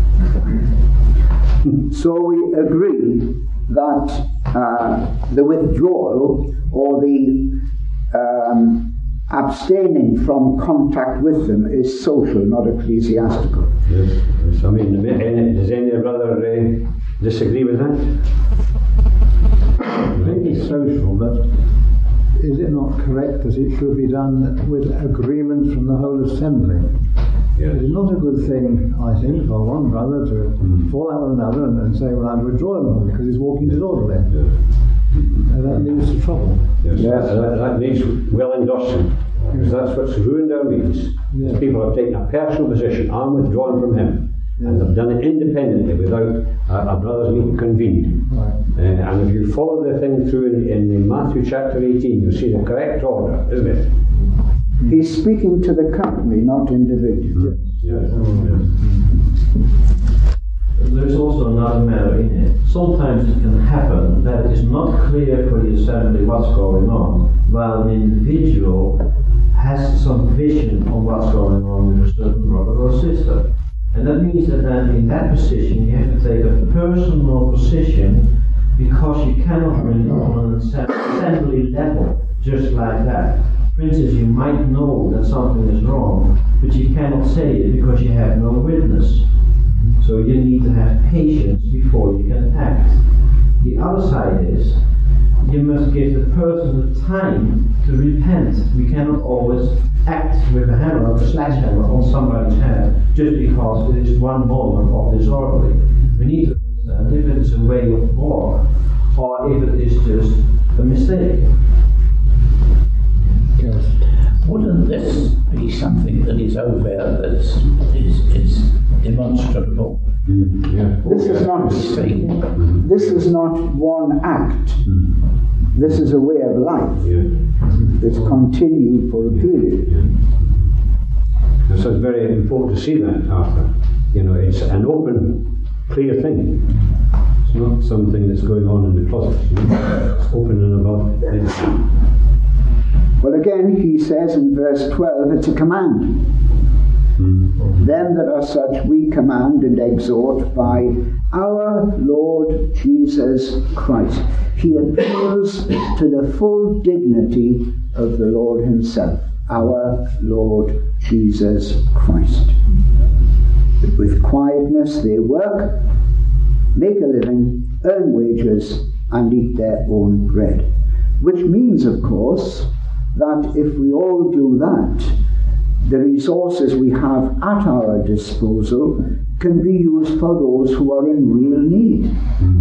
So we agree that the withdrawal or the abstaining from contact with them is social, not ecclesiastical.
Yes. I mean, does any brother disagree with that?
I think it's social, but is it not correct that it should be done with agreement from the whole assembly?
Yes.
It is not a good thing, I think, for one brother to fall out with another and say, well, I'm withdrawing from him because he's walking disorderly.
Yes.
And that leads to trouble.
Yes. That needs well endorsing. Because that's what's ruined our meetings. Yes. People have taken a personal position. I'm withdrawing from him. And they've done it independently without a brother's meeting convened.
Right.
And if you follow the thing through in Matthew chapter 18, you'll see the correct order, isn't it?
He's speaking to the company, not individuals.
Yes.
There's also another matter in it. Sometimes it can happen that it is not clear for the assembly what's going on, while an individual has some vision on what's going on with a certain brother or sister. And that means that then in that position you have to take a personal position, because you cannot bring it on an assembly level just like that. For instance, you might know that something is wrong, but you cannot say it because you have no witness. So you need to have patience before you can act. The other side is, you must give the person the time to repent. We cannot always act with a hammer, a sledgehammer, on somebody's head just because it is one moment of disorderly. We need to understand if it is a way of war or if it is just a mistake.
Yes. Wouldn't this be something that is overt, that is demonstrable?
This is not one act. This is a way of life that's continued for a period.
So it's very important to see that, Arthur. You know, it's an open, clear thing. It's not something that's going on in the closet. You know? It's open and above everything.
Well, again, he says in verse 12, it's a command. Them that are such we command and exhort by our Lord Jesus Christ. He appeals to the full dignity of the Lord himself, our Lord Jesus Christ. But with quietness they work, make a living, earn wages, and eat their own bread. Which means, of course, that if we all do that, the resources we have at our disposal can be used for those who are in real need.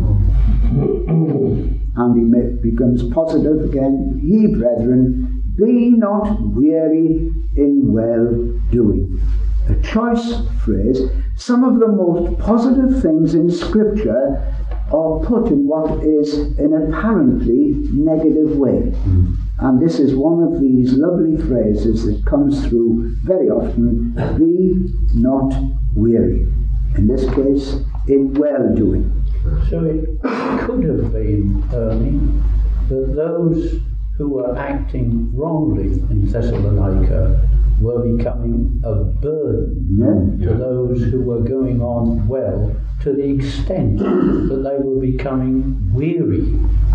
And he becomes positive again. Ye brethren, be not weary in well-doing. A choice phrase. Some of the most positive things in Scripture are put in what is an apparently negative way. And this is one of these lovely phrases that comes through very often. Be not weary. In this case, in well-doing.
So it could have been, Ernie, that those who were acting wrongly in Thessalonica were becoming a burden to those who were going on well, to the extent that they were becoming weary.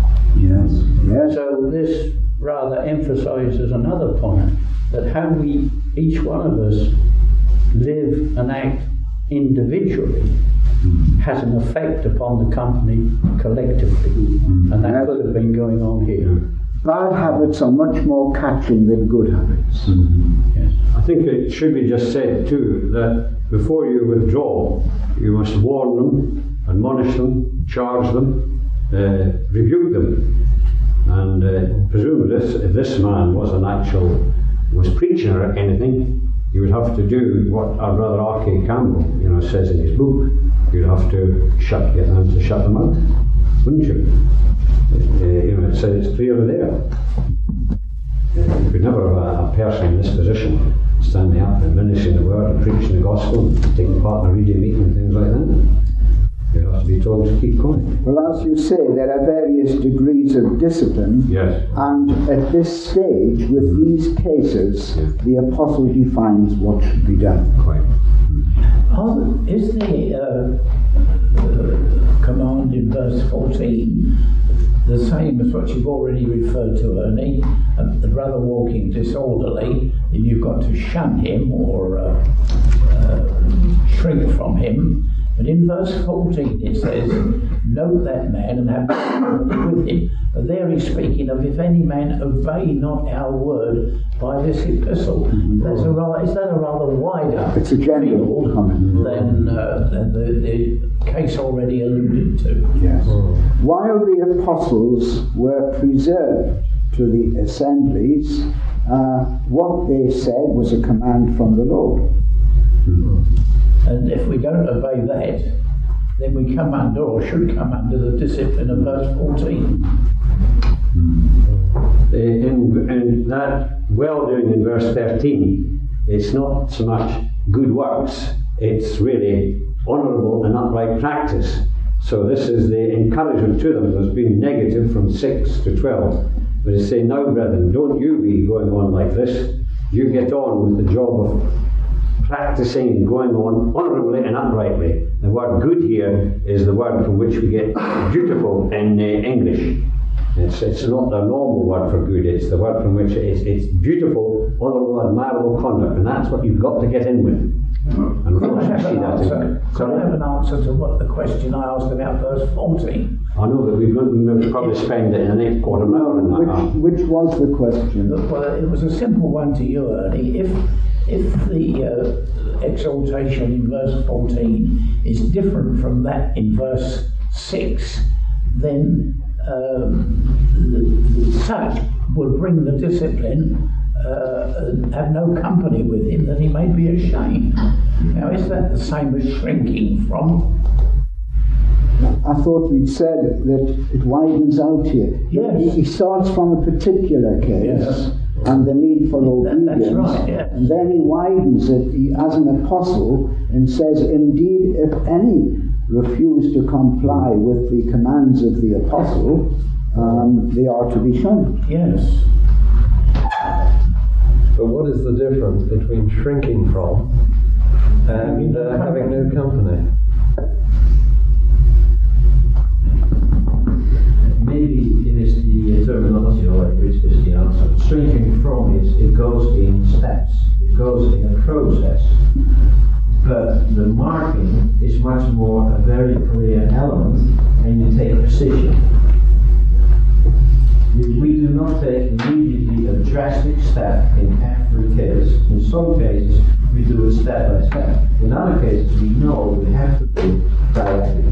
Yes.
So this rather emphasises another point, that how we, each one of us, live and act individually has an effect upon the company collectively. And that could have been going on here.
Bad habits are much more catching than good habits.
Yes. I think it should be just said too that before you withdraw, you must warn them, admonish them, charge them, rebuke them. And presumably if this man was preaching or anything, you would have to do what our brother R.K. Campbell, says in his book. You'd have to get them to shut them out, wouldn't you? It says it's clearly there. You could never have a person in this position standing up and ministering the word and preaching the gospel and taking part in a reading meeting and things like that. You have to be told to keep going.
Well, as you say, there are various degrees of discipline.
Yes.
And at this stage, with these cases, the apostle defines what should be done.
Quite.
Is the command in verse 14 the same as what you've already referred to, Ernie? The brother walking disorderly, then you've got to shun him or shrink from him. But in verse 14 it says, note that man and have nothing with him. But there he's speaking of, if any man obey not our word by this epistle. Is that a rather wider
It's a general comment
than the case already alluded to?
Yes. While the apostles were preserved to the assemblies, what they said was a command from the Lord.
And if we don't obey that, then we come under, or should come under, the discipline of verse 14.
In that well-doing in verse 13, it's not so much good works, it's really honourable and upright practice. So this is the encouragement to them. There's been negative from 6 to 12. But it's saying, now brethren, don't you be going on like this. You get on with the job of practicing and going on honourably and uprightly. The word good here is the word from which we get beautiful in English. It's not the normal word for good, it's the word from which it's beautiful, honourable, admirable conduct, and that's what you've got to get in with. And see that.
Could I have an answer to what the question I asked about verse 14?
I know that we're going to probably spend it in the next quarter of an hour on that.
Which was the question?
Well, it was a simple one to you, Ernie. If the exaltation in verse 14 is different from that in verse 6, then such would bring the discipline and have no company with him, that he may be ashamed. Now, is that the same as shrinking from?
I thought we'd said that it widens out here.
Yes.
He starts from a particular case.
Yes.
And the need for obedience.
That's right, yes.
And then he widens it as an apostle and says, indeed, if any refuse to comply with the commands of the apostle, they are to be shunned.
Yes.
But what is the difference between shrinking from and having no company?
Maybe it is the terminology, or it is the answer. Shrinking from is it goes in steps, it goes in a process. But the marking is much more a very clear element, and you take precision. We do not take immediately a drastic step in every case. In some cases, we do it step by step. In other cases, we know we have to do directly.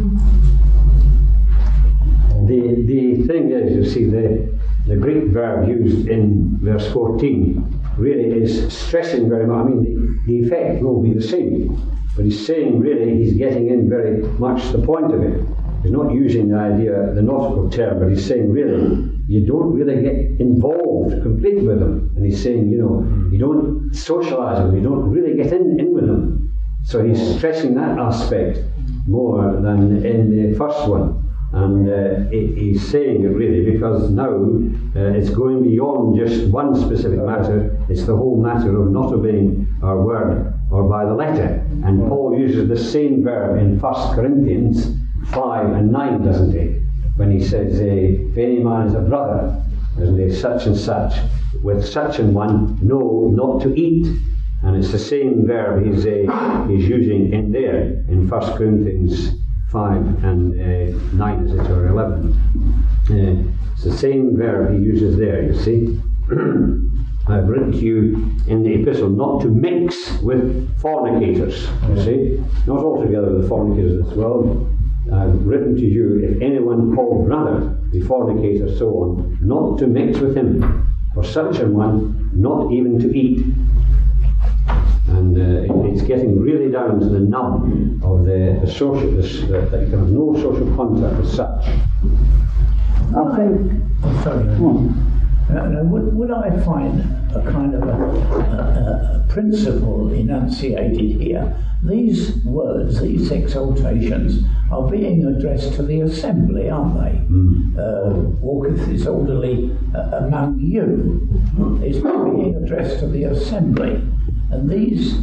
The thing is, you see, the Greek verb used in verse 14 really is stressing very much. I mean, the effect will be the same, but he's saying really, he's getting in very much the point of it. He's not using the idea, the nautical term, but he's saying really, you don't really get involved completely with them. And he's saying, you know, you don't socialise with them, you don't really get in with them. So he's stressing that aspect more than in the first one. And he's saying it really because now it's going beyond just one specific matter. It's the whole matter of not obeying our word or by the letter. And Paul uses the same verb in 1 Corinthians 5 and 9, doesn't he? When he says, if any man is a brother, doesn't he, such and such, with such an one, no, not to eat. And it's the same verb he's using in there in 1 Corinthians 5 and 9, is it, or 11. It's the same verb he uses there, you see. I've written to you in the epistle not to mix with fornicators, you see. Not altogether with fornicators as well. I've written to you, if anyone called brother be fornicator, so on, not to mix with him, for such an one, not even to eat. And it's getting really down to the nub of the social, that you can have no social contact as such.
I think.
I'm sorry. Would I find a kind of a principle enunciated here? These words, these exaltations, are being addressed to the assembly, aren't they? Walketh disorderly among you is being addressed to the assembly. And these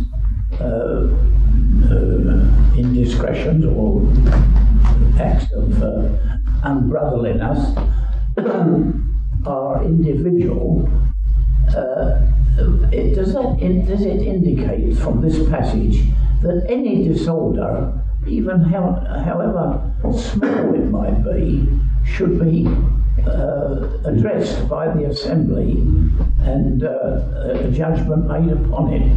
indiscretions or acts of unbrotherliness are individual. Does it indicate from this passage that any disorder, even however small it might be, should be addressed by the assembly and a judgment made upon it?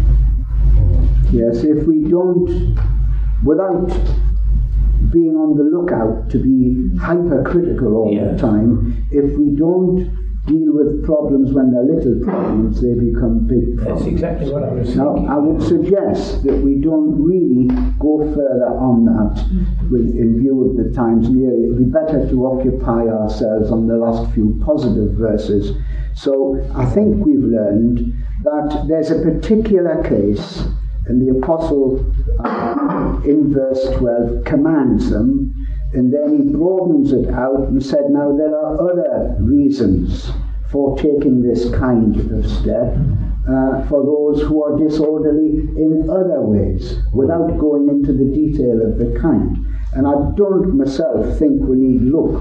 Yes, if we don't, without being on the lookout to be hypercritical all the time, if we don't deal with problems when they're little problems, they become big problems.
That's exactly what I was thinking.
Now, I would suggest that we don't really go further on that in view of the times. It would be better to occupy ourselves on the last few positive verses. So I think we've learned that there's a particular case, and the apostle in verse 12 commands them, and then he broadens it out and said, now there are other reasons for taking this kind of step for those who are disorderly in other ways, without going into the detail of the kind. And I don't myself think we need look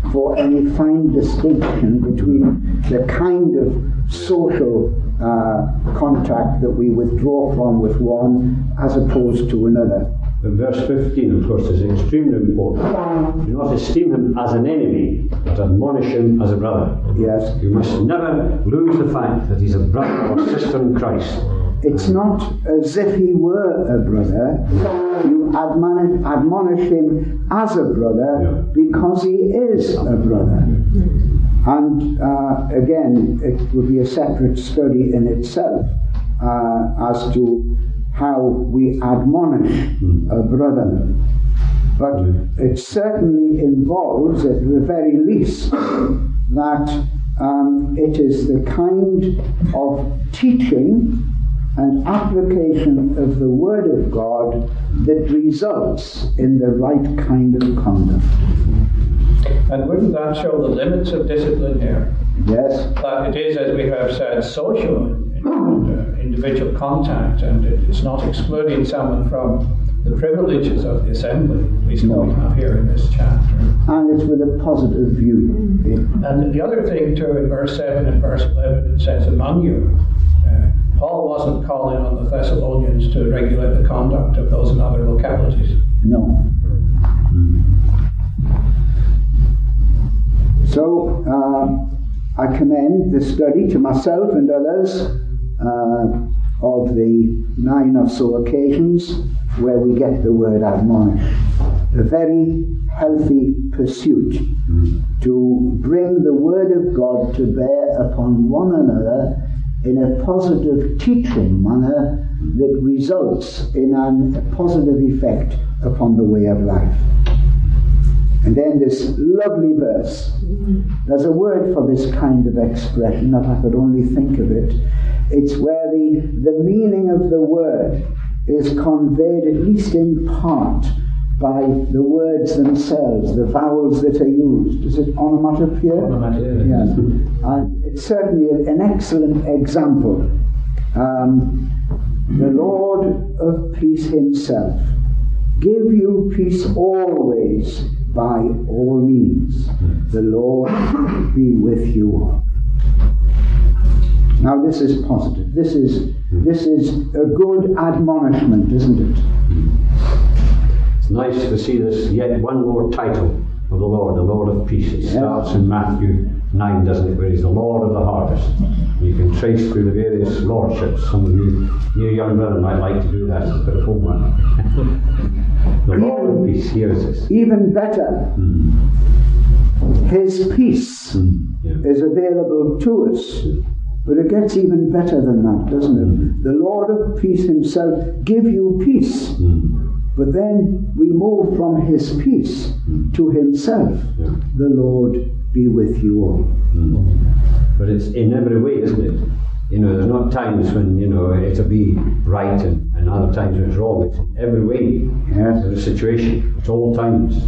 for any fine distinction between the kind of social contact that we withdraw from with one as opposed to another.
And verse 15, of course, is extremely important. Do not esteem him as an enemy, but admonish him as a brother.
Yes.
You must never lose the fact that he's a brother or sister in Christ.
It's not as if he were a brother. You admonish him as a brother because he is a brother. And again, it would be a separate study in itself as to how we admonish a brother. But it certainly involves, at the very least, that it is the kind of teaching and application of the Word of God that results in the right kind of conduct.
And wouldn't that show the limits of discipline here?
Yes.
That it is, as we have said, social and individual contact, and it's not excluding someone from the privileges of the assembly, at least what we have here in this chapter.
And it's with a positive view.
And the other thing too, in verse 7 and verse 11, it says, among you. Paul wasn't calling on the Thessalonians to regulate the conduct of those in other localities.
No. So, I commend the study to myself and others of the 9 or so occasions where we get the word admonish. A very healthy pursuit to bring the Word of God to bear upon one another in a positive teaching manner that results in a positive effect upon the way of life. And then this lovely verse. There's a word for this kind of expression, if I could only think of it. It's where the meaning of the word is conveyed, at least in part, by the words themselves, the vowels that are used. Is it onomatopoeia?
Onomatopoeia.
Yes. And it's certainly an excellent example. The Lord of peace himself give you peace always by all means. The Lord be with you all. Now this is positive. This is a good admonishment, isn't it?
It's nice to see this yet one more title of the Lord of peace. It starts in Matthew 9, doesn't it, where he's the Lord of the harvest. You can trace through the various lordships. Some of you new young men might like to do that, a bit of homework. The Lord of peace, here it is.
Even better, his peace is available to us. But it gets even better than that, doesn't it? The Lord of peace himself give you peace. But then we move from his peace to himself. The Lord be with you all.
But it's in every way, isn't it? You know, there's not times when, it'll be right and other times when it's wrong. It's in every way.
Yes.
There's a situation. It's all times.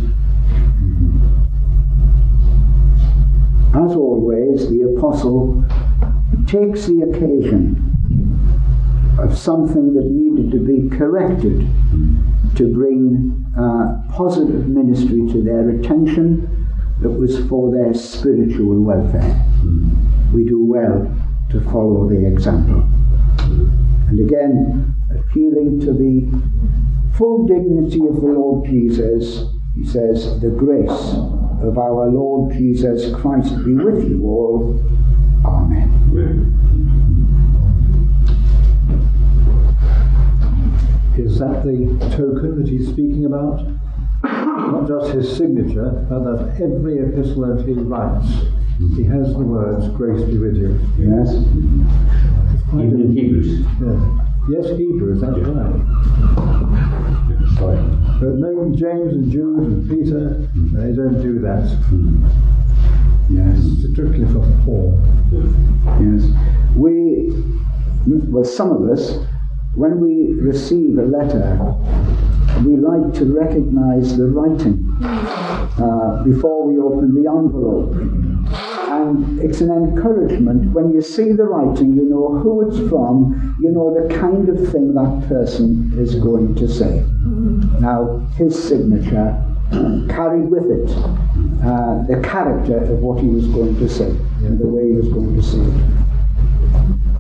As always, the apostle takes the occasion of something that needed to be corrected to bring positive ministry to their attention that was for their spiritual welfare. We do well to follow the example. And again, appealing to the full dignity of the Lord Jesus, he says, the grace of our Lord Jesus Christ be with you all. Amen.
Is that the token that he's speaking about? Not just his signature, but that every epistle that he writes, he has the words, grace be with you.
Yes.
Even in Hebrews.
Yes, Hebrews, that's right.
Sorry.
But no, James and Jude and Peter, they don't do that.
Yes.
It's strictly for Paul.
Yes. Some of us, when we receive a letter, we like to recognize the writing before we open the envelope. And it's an encouragement. When you see the writing, you know who it's from, you know the kind of thing that person is going to say. Now, his signature carried with it the character of what he was going to say and the way he was going to say it.